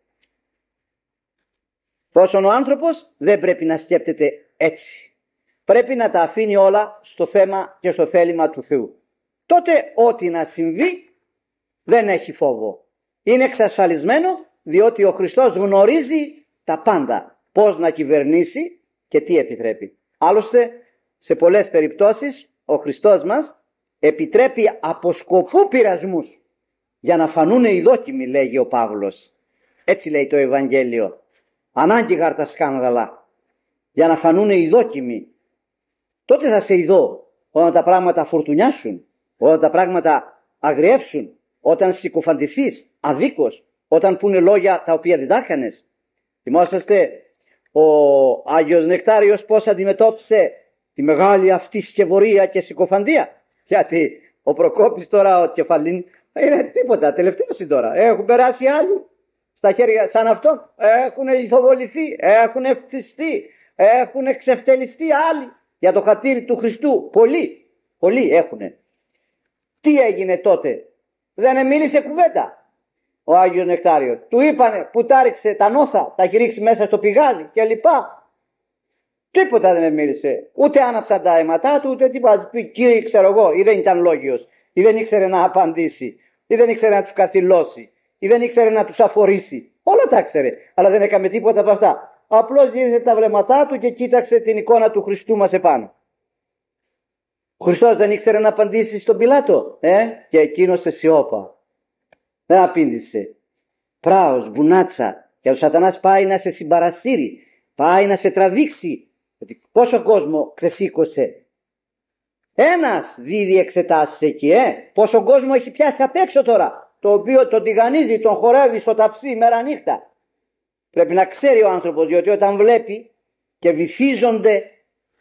Εφόσον ο άνθρωπος δεν πρέπει να σκέπτεται έτσι. Πρέπει να τα αφήνει όλα στο θέμα και στο θέλημα του Θεού. Τότε ό,τι να συμβεί δεν έχει φόβο. Είναι εξασφαλισμένο, διότι ο Χριστός γνωρίζει τα πάντα. Πώς να κυβερνήσει και τι επιτρέπει. Άλλωστε, σε πολλές περιπτώσεις ο Χριστός μας επιτρέπει από σκοπού πειρασμούς για να φανούν οι δόκιμοι, λέγει ο Παύλος. Έτσι λέει το Ευαγγέλιο. Ανάγκη γάρτα σκάνδαλα για να φανούν οι δόκιμοι. Τότε θα σε ειδώ όταν τα πράγματα φορτουνιάσουν, όταν τα πράγματα αγριέψουν, όταν συκοφαντηθείς αδίκως, όταν πούνε λόγια τα οποία δεν τα έκανες. Θυμόσαστε ο Άγιος Νεκτάριος πώς αντιμετώπισε τη μεγάλη αυτή σκευωρία και συκοφαντία? Γιατί ο Προκόπης τώρα, ο Κεφαλήν, είναι τίποτα, τελευταίος είναι τώρα. Έχουν περάσει άλλοι στα χέρια σαν αυτόν, έχουν λιθοβοληθεί, έχουν ευθυστεί, έχουν εξευτελιστεί άλλοι για το χατήρι του Χριστού. Πολλοί έχουνε. Τι έγινε τότε? Δεν μίλησε κουβέντα ο Άγιος Νεκτάριος. Του είπανε που τα ρίξε τα νόθα, τα έχει ρίξει μέσα στο πηγάδι και λοιπά. Τίποτα δεν μίλησε. Ούτε άναψαν τα αίματά του, ούτε τίποτα. Κύριε, ξέρω εγώ, ή δεν ήταν λόγιος, ή δεν ήξερε να απαντήσει, ή δεν ήξερε να τους καθυλώσει, ή δεν ήξερε να τους αφορήσει. Όλα τα ήξερε, αλλά δεν έκαμε τίποτα από αυτά. Απλώς γύρισε τα βλέμματά του και κοίταξε την εικόνα του Χριστού μας επάνω. Ο Χριστός δεν ήξερε να απαντήσει στον Πιλάτο, και εκείνος σε σιώπα. Δεν απήντησε. Πράος, μπουνάτσα, και ο σατανάς πάει να σε συμπαρασύρει, πάει να σε τραβήξει. Πόσο κόσμο ξεσήκωσε. Ένας δίδει εξετάσεις εκεί, πόσο κόσμο έχει πιάσει απ' έξω τώρα, το οποίο τον τηγανίζει, τον χορεύει στο ταψί μέρα νύχτα. Πρέπει να ξέρει ο άνθρωπος, διότι όταν βλέπει και βυθίζονται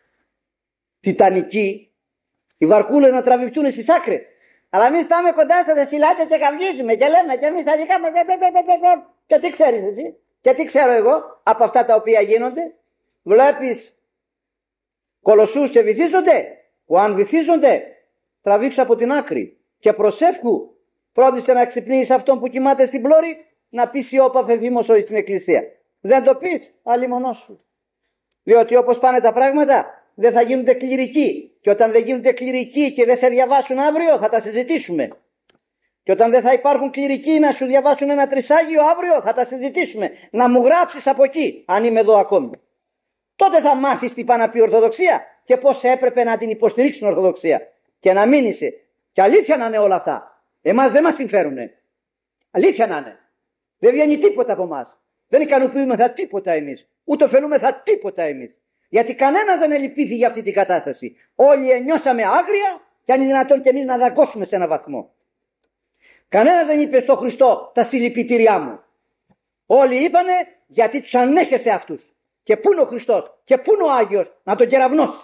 τιτανικοί, οι βαρκούλες να τραβηχτούν στις άκρες. Αλλά εμείς πάμε κοντά στα δεσιλάτια και καυγίζουμε και λέμε και εμείς τα δικά μας. Και τι ξέρεις εσύ? Και τι ξέρω εγώ από αυτά τα οποία γίνονται? Βλέπεις κολοσσούς και βυθίζονται? Που αν βυθίζονται, τραβήξου από την άκρη. Και προσεύχου, φρόντισε να ξυπνήσεις αυτόν που κοιμάται στην πλώρη, να πεις σιώπα φεδίμωσο στην εκκλησία. Δεν το πεις, αλίμονός σου. Διότι όπως πάνε τα πράγματα, δεν θα γίνονται κληρικοί. Και όταν δεν γίνονται κληρικοί και δεν σε διαβάσουν αύριο, θα τα συζητήσουμε. Και όταν δεν θα υπάρχουν κληρικοί να σου διαβάσουν ένα τρισάγιο αύριο, θα τα συζητήσουμε. Να μου γράψεις από εκεί, αν είμαι εδώ ακόμη. Τότε θα μάθεις τι πάει να πει η Ορθοδοξία και πώς έπρεπε να την υποστηρίξει την Ορθοδοξία. Και να μην είσαι. Και αλήθεια να είναι όλα αυτά. Εμάς δεν μας συμφέρουνε. Αλήθεια να είναι. Δεν βγαίνει τίποτα από εμάς. Δεν ικανοποιούμεθα τίποτα εμείς. Ούτε ωφελούμεθα τίποτα εμείς. Γιατί κανένας δεν ελυπήθη για αυτή την κατάσταση. Όλοι νιώσαμε άγρια και αν είναι δυνατόν και εμείς να δαγκώσουμε σε έναν βαθμό. Κανένας δεν είπε στο Χριστό τα συλληπιτήριά μου. Όλοι είπανε γιατί τους ανέχεσαι αυτούς. Και πού είναι ο Χριστός και πού είναι ο Άγιος να τον κεραυνώσει.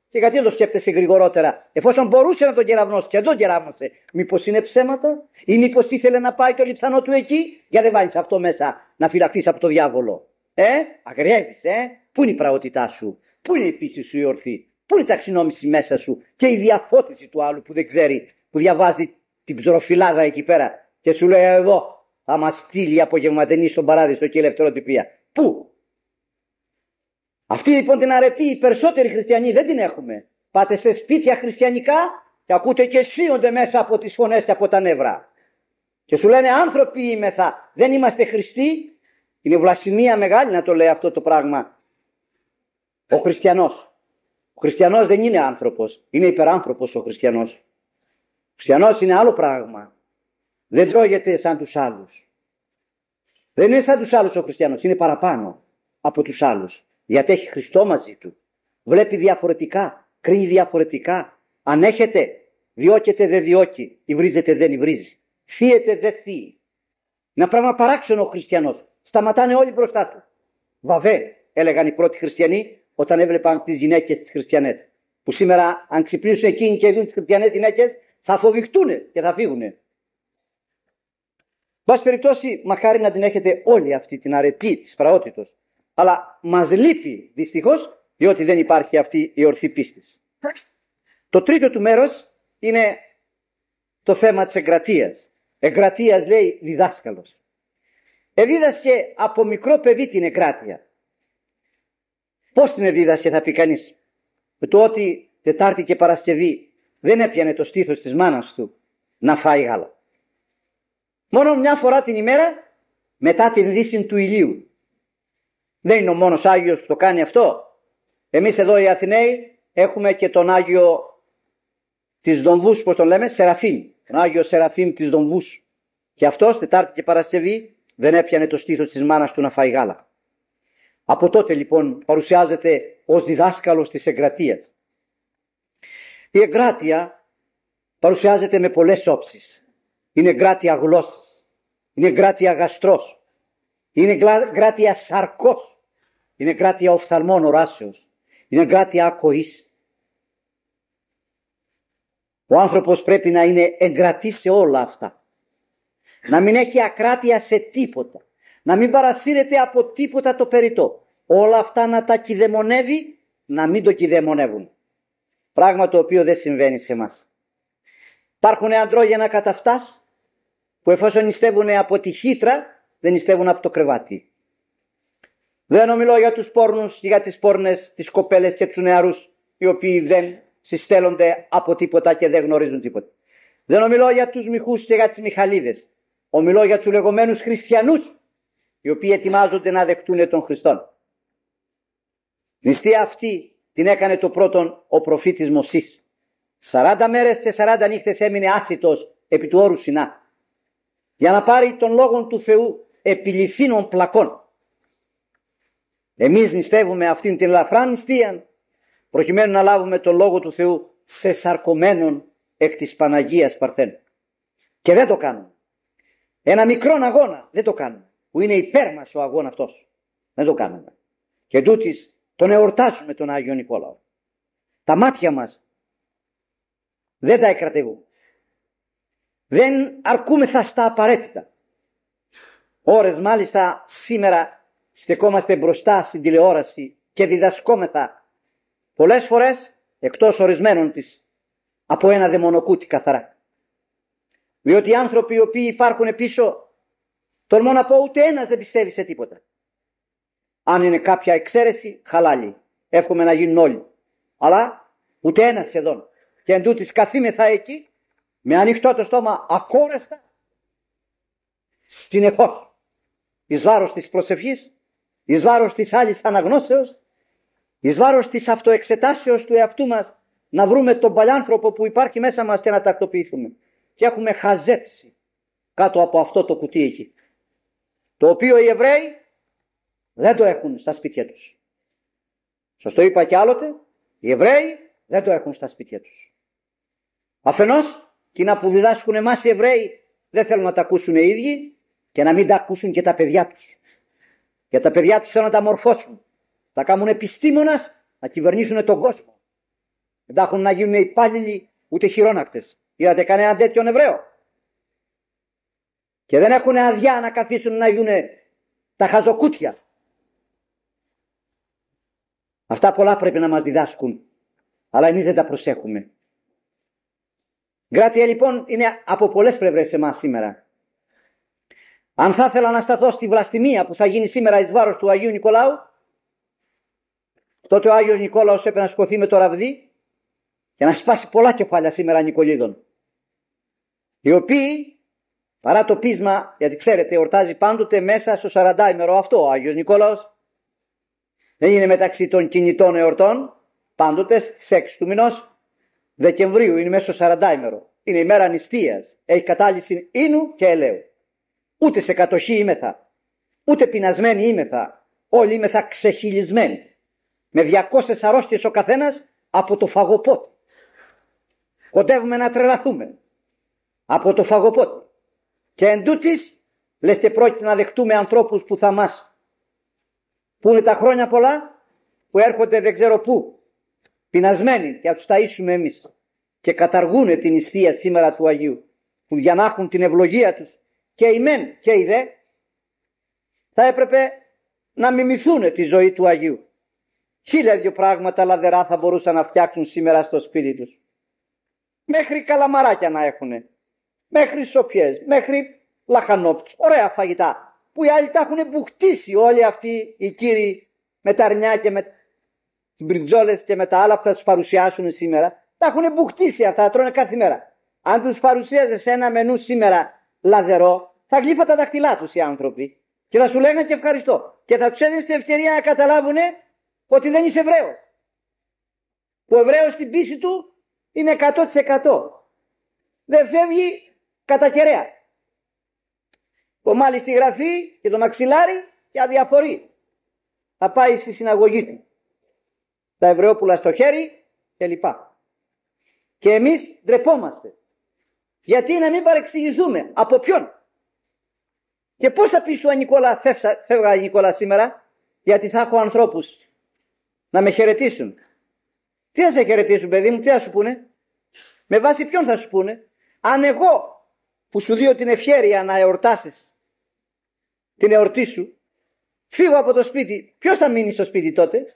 Και γιατί δεν το σκέπτεσαι γρηγορότερα, εφόσον μπορούσε να τον κεραυνώσει και δεν τον κεραύνωσε? Μήπως είναι ψέματα, ή μήπως ήθελε να πάει το λιψανό του εκεί? Για δεν βάλεις αυτό μέσα να φυλαχθείς από το διάβολο. Αγριεύεις, Πού είναι η πραότητά σου, πού είναι η πίστη σου η ορθή, πού είναι η ταξινόμηση μέσα σου και η διαφώτιση του άλλου που δεν ξέρει, που διαβάζει την ψωροφυλάδα εκεί πέρα και σου λέει εδώ θα μας στείλει απογευματινή στον παράδεισο και η ελευθεροτυπία. Πού? Αυτή λοιπόν την αρετή οι περισσότεροι χριστιανοί δεν την έχουμε. Πάτε σε σπίτια χριστιανικά και ακούτε και σύονται μέσα από τις φωνές και από τα νεύρα. Και σου λένε άνθρωποι είμεθα, δεν είμαστε Χριστοί. Είναι βλασφημία μεγάλη να το λέει αυτό το πράγμα. Ο χριστιανός. Ο χριστιανός δεν είναι άνθρωπος, είναι υπεράνθρωπος ο χριστιανός. Ο χριστιανός είναι άλλο πράγμα. Δεν τρώγεται σαν τους άλλους. Δεν είναι σαν τους άλλους ο χριστιανός, είναι παραπάνω από τους άλλους. Γιατί έχει Χριστό μαζί του. Βλέπει διαφορετικά, κρίνει διαφορετικά. Ανέχεται, διώκεται δεν διώκει, υβρίζεται δεν υβρίζει. Θύεται δεν θύει. Είναι ένα πράγμα παράξενο ο χριστιανός. Σταματάνε όλοι μπροστά του. Βαβέ, έλεγαν οι πρώτοι χριστιανοί όταν έβλεπαν τις γυναίκες τις χριστιανές. Που σήμερα αν ξυπνήσουν εκείνοι και δουν τις χριστιανές γυναίκες θα φοβηχτούν και θα φύγουν. Βάση περιπτώσει, μακάρι να την έχετε όλη αυτή την αρετή της πραότητος. Αλλά μας λείπει δυστυχώς, διότι δεν υπάρχει αυτή η ορθή πίστη. Το τρίτο του μέρος είναι το θέμα της εγκρατείας. Εγκρατείας λέει διδάσκαλος. Εδίδασκε από μικρό παιδί την εγκράτεια. Πώς την εδίδασκε θα πει κανείς? Με το ότι Τετάρτη και Παρασκευή δεν έπιανε το στήθος της μάνας του να φάει γάλα. Μόνο μια φορά την ημέρα μετά την δύση του ηλίου. Δεν είναι ο μόνος Άγιος που το κάνει αυτό. Εμείς εδώ οι Αθηναίοι έχουμε και τον Άγιο της Δομβούς, πώς τον λέμε, Σεραφείμ. Τον Άγιο Σεραφείμ της Δομβούς. Και αυτός Τετάρτη και Παρασκευή δεν έπιανε το στήθος της μάνας του να φάει γάλα. Από τότε λοιπόν παρουσιάζεται ως διδάσκαλος της εγκρατείας. Η εγκράτεια παρουσιάζεται με πολλές όψεις. Είναι εγκράτεια γλώσσας, είναι εγκράτεια γαστρός, είναι εγκράτεια σαρκός, είναι εγκράτεια οφθαλμών οράσεως, είναι εγκράτεια ακοής. Ο άνθρωπος πρέπει να είναι εγκρατής σε όλα αυτά. Να μην έχει ακράτεια σε τίποτα. Να μην παρασύρεται από τίποτα το περιττό. Όλα αυτά να τα κηδεμονεύει, να μην το κηδεμονεύουν. Πράγμα το οποίο δεν συμβαίνει σε εμάς. Υπάρχουν αντρόγενα κατά αυτάς που εφόσον νηστεύουν από τη χύτρα, δεν νηστεύουν από το κρεβάτι. Δεν ομιλώ για τους πόρνους και για τις πόρνες, τις κοπέλες και τους νεαρούς, οι οποίοι δεν συστέλλονται από τίποτα και δεν γνωρίζουν τίποτα. Δεν ομιλώ για τους μιχούς και για τις μιχαλίδες. Ομιλώ για τους λεγόμενους χριστιανούς, οι οποίοι ετοιμάζονται να δεκτούν τον Χριστόν. Νηστεία αυτή την έκανε το πρώτον ο προφήτης Μωσής. 40 μέρες και 40 νύχτες έμεινε άσιτος επί του όρου Σινά, για να πάρει τον λόγον του Θεού επί λιθίνων πλακών. Εμείς νηστεύουμε αυτήν την ελαφρά νηστεία, προκειμένου να λάβουμε τον λόγο του Θεού σε σαρκωμένον εκ της Παναγίας Παρθένου. Και δεν το κάνουμε. Ένα μικρόν αγώνα δεν το κάνουμε, που είναι υπέρ μας ο αγώνα αυτός. Δεν το κάνουμε. Και τούτης τον εορτάζουμε τον Άγιο Νικόλαο. Τα μάτια μας δεν τα εκρατεύουμε. Δεν αρκούμεθα στα απαραίτητα. Ώρες μάλιστα σήμερα στεκόμαστε μπροστά στην τηλεόραση και διδασκόμεθα πολλές φορές εκτός ορισμένων της από ένα δαιμονοκούτι καθαρά. Διότι οι άνθρωποι οι οποίοι υπάρχουν πίσω, τολμώ να πω, ούτε ένας δεν πιστεύει σε τίποτα. Αν είναι κάποια εξαίρεση, χαλάλι. Εύχομαι να γίνουν όλοι. Αλλά ούτε ένας σχεδόν. Και εν τούτης καθήμεθα εκεί με ανοιχτό το στόμα ακόρεστα, συνεχώς, εις βάρος της προσευχής, εις βάρος της άλλης αναγνώσεως, εις βάρος της αυτοεξετάσεως του εαυτού μας, να βρούμε τον παλιάνθρωπο που υπάρχει μέσα μας και να τακτοποιηθούμε. Και έχουμε χαζέψει κάτω από αυτό το κουτί εκεί, το οποίο οι Εβραίοι δεν το έχουν στα σπίτια τους. Σας το είπα και άλλοτε, οι Εβραίοι δεν το έχουν στα σπίτια τους. Αφενός, εκείνα που διδάσκουν εμάς οι Εβραίοι δεν θέλουν να τα ακούσουν οι ίδιοι και να μην τα ακούσουν και τα παιδιά τους. Και τα παιδιά τους θέλουν να τα μορφώσουν. Θα κάνουν επιστήμονας να κυβερνήσουν τον κόσμο. Δεν τα έχουν να γίνουν υπάλληλοι ούτε χειρόνακτες. Είδατε κανέναν τέτοιον Εβραίο? Και δεν έχουν αδειά να καθίσουν να γίνουν τα χαζοκούτια. Αυτά πολλά πρέπει να μας διδάσκουν, αλλά εμείς δεν τα προσέχουμε. Γκράτεια λοιπόν είναι από πολλές πλευρές σε εμάς σήμερα. Αν θα ήθελα να σταθώ στη βλαστημία που θα γίνει σήμερα εις βάρος του Αγίου Νικολάου, τότε ο Άγιος Νικόλαος έπρεπε να σηκωθεί με το ραβδί και να σπάσει πολλά κεφάλια σήμερα Νικολίδων, οι οποίοι παρά το πείσμα, γιατί ξέρετε εορτάζει πάντοτε μέσα στο 40ημερο αυτό ο Άγιος Νικόλαος, δεν είναι μεταξύ των κινητών εορτών, πάντοτε στις 6 του μηνός Δεκεμβρίου, είναι μέσα στο 40ημερο, είναι η μέρα νηστείας, έχει κατάλυση ίνου και ελαίου. Ούτε σε κατοχή είμεθα, ούτε πεινασμένοι είμεθα, όλοι είμεθα ξεχυλισμένοι, με 200 αρρώστιες ο καθένας από το φαγοπότη. Κοντεύουμε να τρελαθούμε από το φαγοπότη. Και εν τούτοις, λες και πρόκειται να δεχτούμε ανθρώπους που θα μας πούνε τα χρόνια πολλά, που έρχονται δεν ξέρω πού, πεινασμένοι, και να τους ταΐσουμε εμείς, και καταργούνε την νηστεία σήμερα του Αγίου, που για να έχουν την ευλογία τους και οι μεν και οι δε, θα έπρεπε να μιμηθούν τη ζωή του Αγίου. 1000 πράγματα λαδερά θα μπορούσαν να φτιάξουν σήμερα στο σπίτι τους. Μέχρι καλαμαράκια να έχουνε, μέχρι σοπιές, μέχρι λαχανόπτους, ωραία φαγητά, που οι άλλοι τα έχουν μπουχτίσει όλοι αυτοί οι κύριοι με τα αρνιά και με τις μπριτζόλες και με τα άλλα που θα τους παρουσιάσουν σήμερα. Τα έχουν μπουχτίσει αυτά, τα τρώνε κάθε μέρα. Αν τους παρουσίαζε σε ένα μενού σήμερα λαδερό, θα γλύφα τα δάχτυλά τους οι άνθρωποι και θα σου λέγανε και ευχαριστώ. Και θα τους έδινε την ευκαιρία να καταλάβουν ότι δεν είσαι Εβραίος. Ο Εβραίος στην πίστη του είναι 100%. Δεν φεύγει κατά κεραία. Το μάλι στη γραφή και το μαξιλάρι και αδιαφορεί. Θα πάει στη συναγωγή του. Τα Εβραιόπουλα στο χέρι κλπ. Και εμείς ντρεπόμαστε. Γιατί να μην παρεξηγηθούμε? Από ποιον? Και πώς θα πεις του Νικόλα, φεύγα Νικόλα σήμερα, γιατί θα έχω ανθρώπους να με χαιρετήσουν. Τι θα σε χαιρετήσουν, παιδί μου, τι θα σου πούνε? Με βάση ποιον θα σου πούνε? Αν εγώ που σου δίνω την ευχέρεια να εορτάσεις την εορτή σου, φύγω από το σπίτι, ποιος θα μείνει στο σπίτι τότε?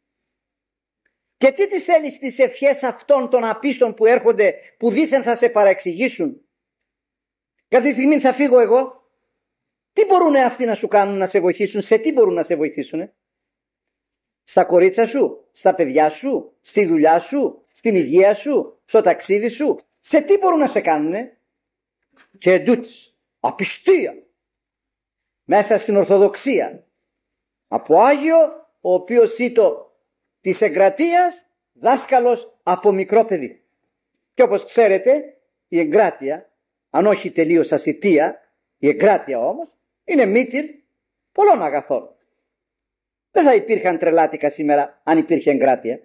Και τι τις θέλεις τις ευχές αυτών των απίστων που έρχονται, που δήθεν θα σε παραξηγήσουν? Κάθε στιγμή θα φύγω εγώ. Τι μπορούν αυτοί να σου κάνουν, να σε βοηθήσουν? Σε τι μπορούν να σε βοηθήσουν? Στα κορίτσια σου, στα παιδιά σου, στη δουλειά σου, στην υγεία σου, στο ταξίδι σου? Σε τι μπορούν να σε κάνουνε? Και εντούτοις απιστία μέσα στην Ορθοδοξία από Άγιο, ο οποίος ήτο της εγκρατείας δάσκαλος από μικρό παιδί. Και όπως ξέρετε η εγκράτεια, αν όχι τελείως ασιτεία, η εγκράτεια όμως είναι μήτηρ πολλών αγαθών. Δεν θα υπήρχαν τρελάτικα σήμερα αν υπήρχε εγκράτεια.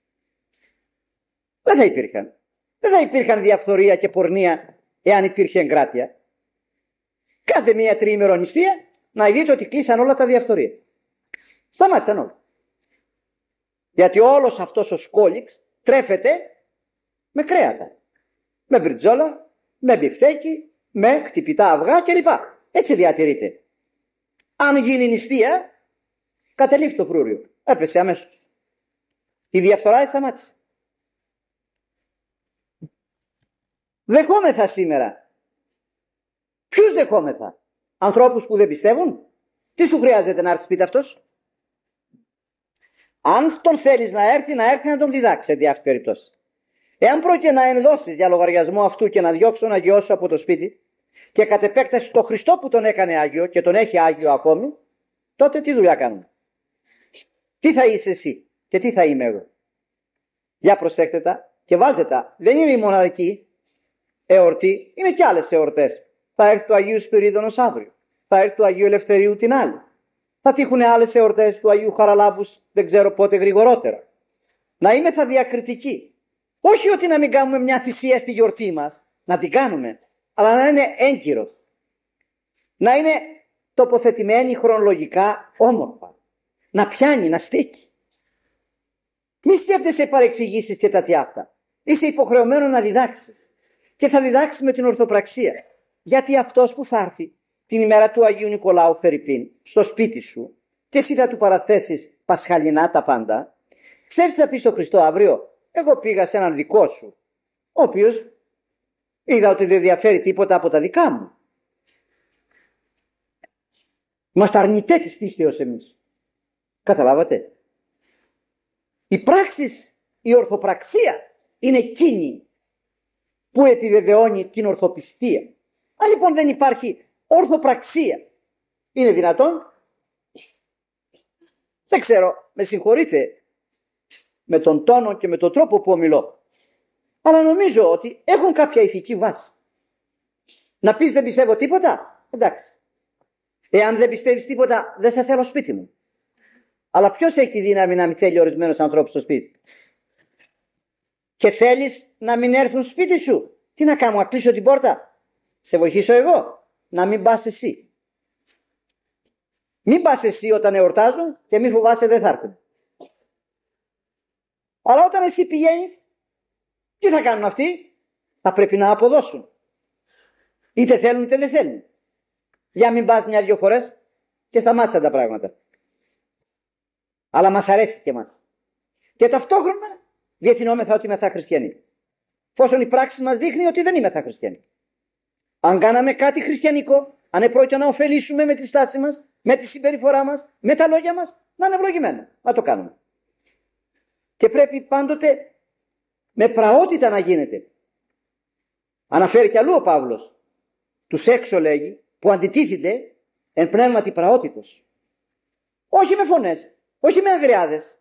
Δεν θα υπήρχαν. Δεν θα υπήρχαν διαφθορία και πορνεία εάν υπήρχε εγκράτεια. Κάντε μια τριήμερο νηστεία να δείτε ότι κλείσαν όλα τα διαφθορία. Σταμάτησαν όλα. Γιατί όλος αυτός ο σκόλιξ τρέφεται με κρέατα, με μπριτζόλα, με μπιφτέκι, με χτυπητά αυγά κλπ. Έτσι διατηρείται. Αν γίνει νηστεία, κατελήφθη το φρούριο. Έπεσε αμέσως. Η διαφθορά σταμάτησε. Δεχόμεθα σήμερα. Ποιους δεχόμεθα? Ανθρώπους που δεν πιστεύουν? Τι σου χρειάζεται να έρθει σπίτι αυτός? Αν τον θέλεις να έρθει να τον διδάξει σε διάφορες περιπτώσεις. Εάν πρόκειται να ενδώσεις για λογαριασμό αυτού και να διώξει τον Αγιό σου από το σπίτι και κατ' επέκταση το Χριστό που τον έκανε Άγιο και τον έχει Άγιο ακόμη, τότε τι δουλειά κάνουμε? Τι θα είσαι εσύ και τι θα είμαι εγώ? Για προσέξτε τα και βάλτε τα. Δεν είναι η μοναδική εορτή, είναι και άλλες εορτές. Θα έρθει του Αγίου Σπυρίδωνος αύριο. Θα έρθει του Αγίου Ελευθερίου την άλλη. Θα τύχουν άλλες εορτές του Αγίου Χαραλάμπους, δεν ξέρω πότε γρηγορότερα. Να είμαι θα διακριτική. Όχι ότι να μην κάνουμε μια θυσία στη γιορτή μας, να την κάνουμε, αλλά να είναι έγκυρος. Να είναι τοποθετημένη χρονολογικά όμορφα. Να πιάνει, να στέκει. Μη σκέφτεσαι παρεξηγήσεις και τα τι αυτά. Είσαι υποχρεωμένο να διδάξεις. Και θα διδάξεις με την ορθοπραξία. Γιατί αυτός που θα έρθει την ημέρα του Αγίου Νικολάου Φερρυπίν στο σπίτι σου και εσύ θα του παραθέσεις πασχαλινά τα πάντα, ξέρεις τι θα πει στο Χριστό αύριο? Εγώ πήγα σε έναν δικό σου, ο οποίος είδα ότι δεν διαφέρει τίποτα από τα δικά μου. Είμαστε αρνητές της πίστεως εμείς. Καταλάβατε? Η πράξεις, η ορθοπραξία είναι εκείνη που επιβεβαιώνει την ορθοπιστία. Αν λοιπόν δεν υπάρχει ορθοπραξία, είναι δυνατόν? Δεν ξέρω, με συγχωρείτε με τον τόνο και με τον τρόπο που ομιλώ, αλλά νομίζω ότι έχουν κάποια ηθική βάση. Να πεις δεν πιστεύω τίποτα, εντάξει. Εάν δεν πιστεύεις τίποτα, δεν σε θέλω σπίτι μου. Αλλά ποιος έχει τη δύναμη να μην θέλει ορισμένους ανθρώπους στο σπίτι? Και θέλεις να μην έρθουν σπίτι σου? Τι να κάνω, να κλείσω την πόρτα? Σε βοηθήσω εγώ? Να μην πας εσύ. Μην πας εσύ όταν εορτάζουν και μη φοβάσαι δεν θα έρθουν. Αλλά όταν εσύ πηγαίνεις, τι θα κάνουν αυτοί? Θα πρέπει να αποδώσουν. Είτε θέλουν είτε δεν θέλουν. Για μην πας μια-δυο φορές και σταμάτησαν τα πράγματα. Αλλά μας αρέσει και μας. Και ταυτόχρονα διεθνόμεθα ότι είμαστε χριστιανοί. Φόσον η πράξη μας δείχνει ότι δεν είμαστε χριστιανοί. Αν κάναμε κάτι χριστιανικό, αν επρόκειτο να ωφελήσουμε με τη στάση μας, με τη συμπεριφορά μας, με τα λόγια μας, να είναι ευλογημένο. Να το κάνουμε. Και πρέπει πάντοτε με πραότητα να γίνεται. Αναφέρει κι αλλού ο Παύλος. Τους έξω λέγει, που αντιτίθεται εν πνεύματι πραότητος. Όχι με φωνές, όχι με αγριάδες.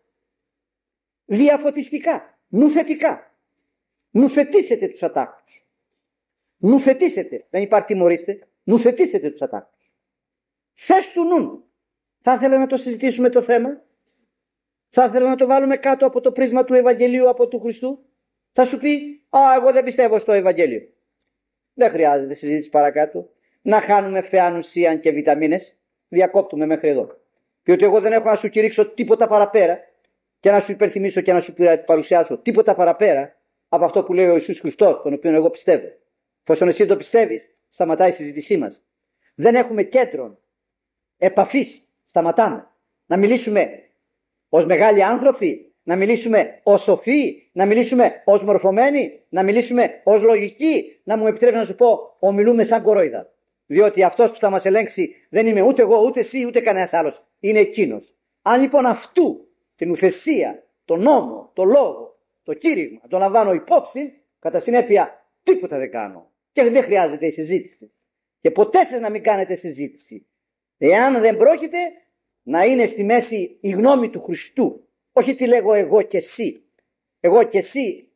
Διαφωτιστικά, νουθετικά. Νουθετήσετε τους ατάκτους. Νουθετήσετε, δεν υπάρχει τιμωρήστε, νουθετήσετε τους ατάκτους. Θες του νουν. Θα ήθελα να το συζητήσουμε το θέμα. Θα ήθελα να το βάλουμε κάτω από το πρίσμα του Ευαγγελίου από του Χριστού. Θα σου πει, εγώ δεν πιστεύω στο Ευαγγέλιο. Δεν χρειάζεται συζήτηση παρακάτω. Να χάνουμε φεάνουσίαν και βιταμίνες. Διακόπτουμε μέχρι εδώ. Διότι εγώ δεν έχω να σου κηρύξω τίποτα παραπέρα και να σου υπερθυμίσω και να σου παρουσιάσω τίποτα παραπέρα από αυτό που λέει ο Ιησούς Χριστός, τον οποίο εγώ πιστεύω. Εφόσον εσύ το πιστεύεις, σταματάει η συζήτησή μας. Δεν έχουμε κέντρο επαφής. Σταματάμε. Να μιλήσουμε ως μεγάλοι άνθρωποι, να μιλήσουμε ως σοφοί, να μιλήσουμε ως μορφωμένοι, να μιλήσουμε ως λογικοί. Να μου επιτρέπει να σου πω, ομιλούμε σαν κορόιδα. Διότι αυτός που θα μας ελέγξει δεν είμαι ούτε εγώ, ούτε εσύ, ούτε κανένας άλλος. Είναι εκείνος. Αν λοιπόν αυτού την ουθεσία, τον νόμο, τον λόγο, το κήρυγμα, τον λαμβάνω υπόψη, κατά συνέπεια τίποτα δεν κάνω. Και δεν χρειάζεται η συζήτηση. Και ποτέ σας να μην κάνετε συζήτηση. Εάν δεν πρόκειται να είναι στη μέση η γνώμη του Χριστού. Όχι τι λέγω εγώ και εσύ. Εγώ και εσύ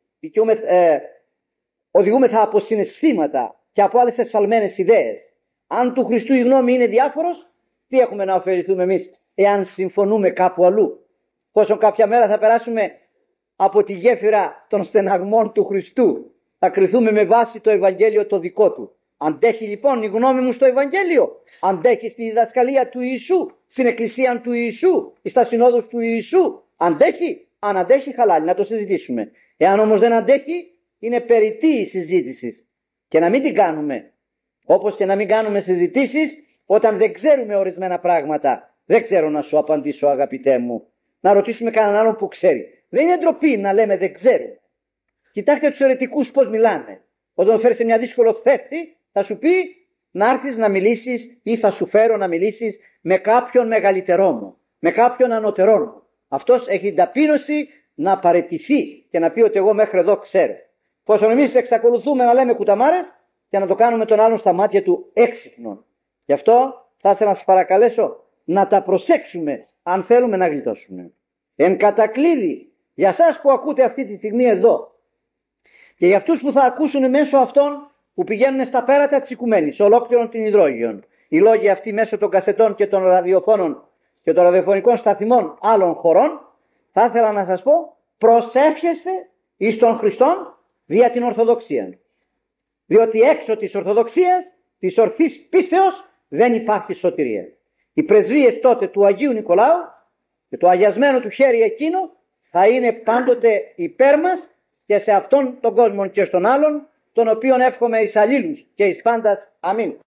οδηγούμεθα από συναισθήματα και από άλλες εσφαλμένες ιδέες. Αν του Χριστού η γνώμη είναι διάφορος, τι έχουμε να ωφεληθούμε εμείς εάν συμφωνούμε κάπου αλλού? Πόσο κάποια μέρα θα περάσουμε από τη γέφυρα των στεναγμών του Χριστού. Θα κριθούμε με βάση το Ευαγγέλιο το δικό του. Αντέχει λοιπόν η γνώμη μου στο Ευαγγέλιο? Αντέχει στη διδασκαλία του Ιησού, στην εκκλησία του Ιησού, στα συνόδους του Ιησού? Αντέχει? Αν αντέχει, χαλάλι, να το συζητήσουμε. Εάν όμως δεν αντέχει, είναι περιττή η συζήτηση. Και να μην την κάνουμε. Όπως και να μην κάνουμε συζητήσεις όταν δεν ξέρουμε ορισμένα πράγματα. Δεν ξέρω να σου απαντήσω, αγαπητέ μου. Να ρωτήσουμε κανέναν άλλον που ξέρει. Δεν είναι ντροπή να λέμε δεν ξέρουμε. Κοιτάξτε τους αιρετικούς πώς μιλάνε. Όταν φέρει σε μια δύσκολη θέση, θα σου πει να έρθεις να μιλήσεις ή θα σου φέρω να μιλήσεις με κάποιον μεγαλύτερό μου, με κάποιον ανωτερό μου. Αυτός έχει την ταπείνωση να παραιτηθεί και να πει ότι εγώ μέχρι εδώ ξέρω. Πόσο εμείς εξακολουθούμε να λέμε κουταμάρες και να το κάνουμε τον άλλον στα μάτια του έξυπνον. Γι' αυτό θα ήθελα να σας παρακαλέσω να τα προσέξουμε αν θέλουμε να γλιτώσουμε. Εν κατακλείδη, για σας που ακούτε αυτή τη στιγμή εδώ και για αυτούς που θα ακούσουν μέσω αυτών που πηγαίνουν στα πέρατα της οικουμένης, ολόκληρων την υδρόγειων, οι λόγοι αυτοί μέσω των κασετών και των ραδιοφώνων και των ραδιοφωνικών σταθμών άλλων χωρών, θα ήθελα να σας πω, προσεύχεστε εις των Χριστών δια την Ορθοδοξία. Διότι έξω της Ορθοδοξίας, της ορθής πίστεως, δεν υπάρχει σωτηρία. Οι πρεσβείες τότε του Αγίου Νικολάου και το αγιασμένο του χέρι εκείνο θα είναι πάντοτε υπέρ μας και σε αυτόν τον κόσμο και στον άλλον, τον οποίον εύχομαι εις αλλήλους και εις πάντας. Αμήν.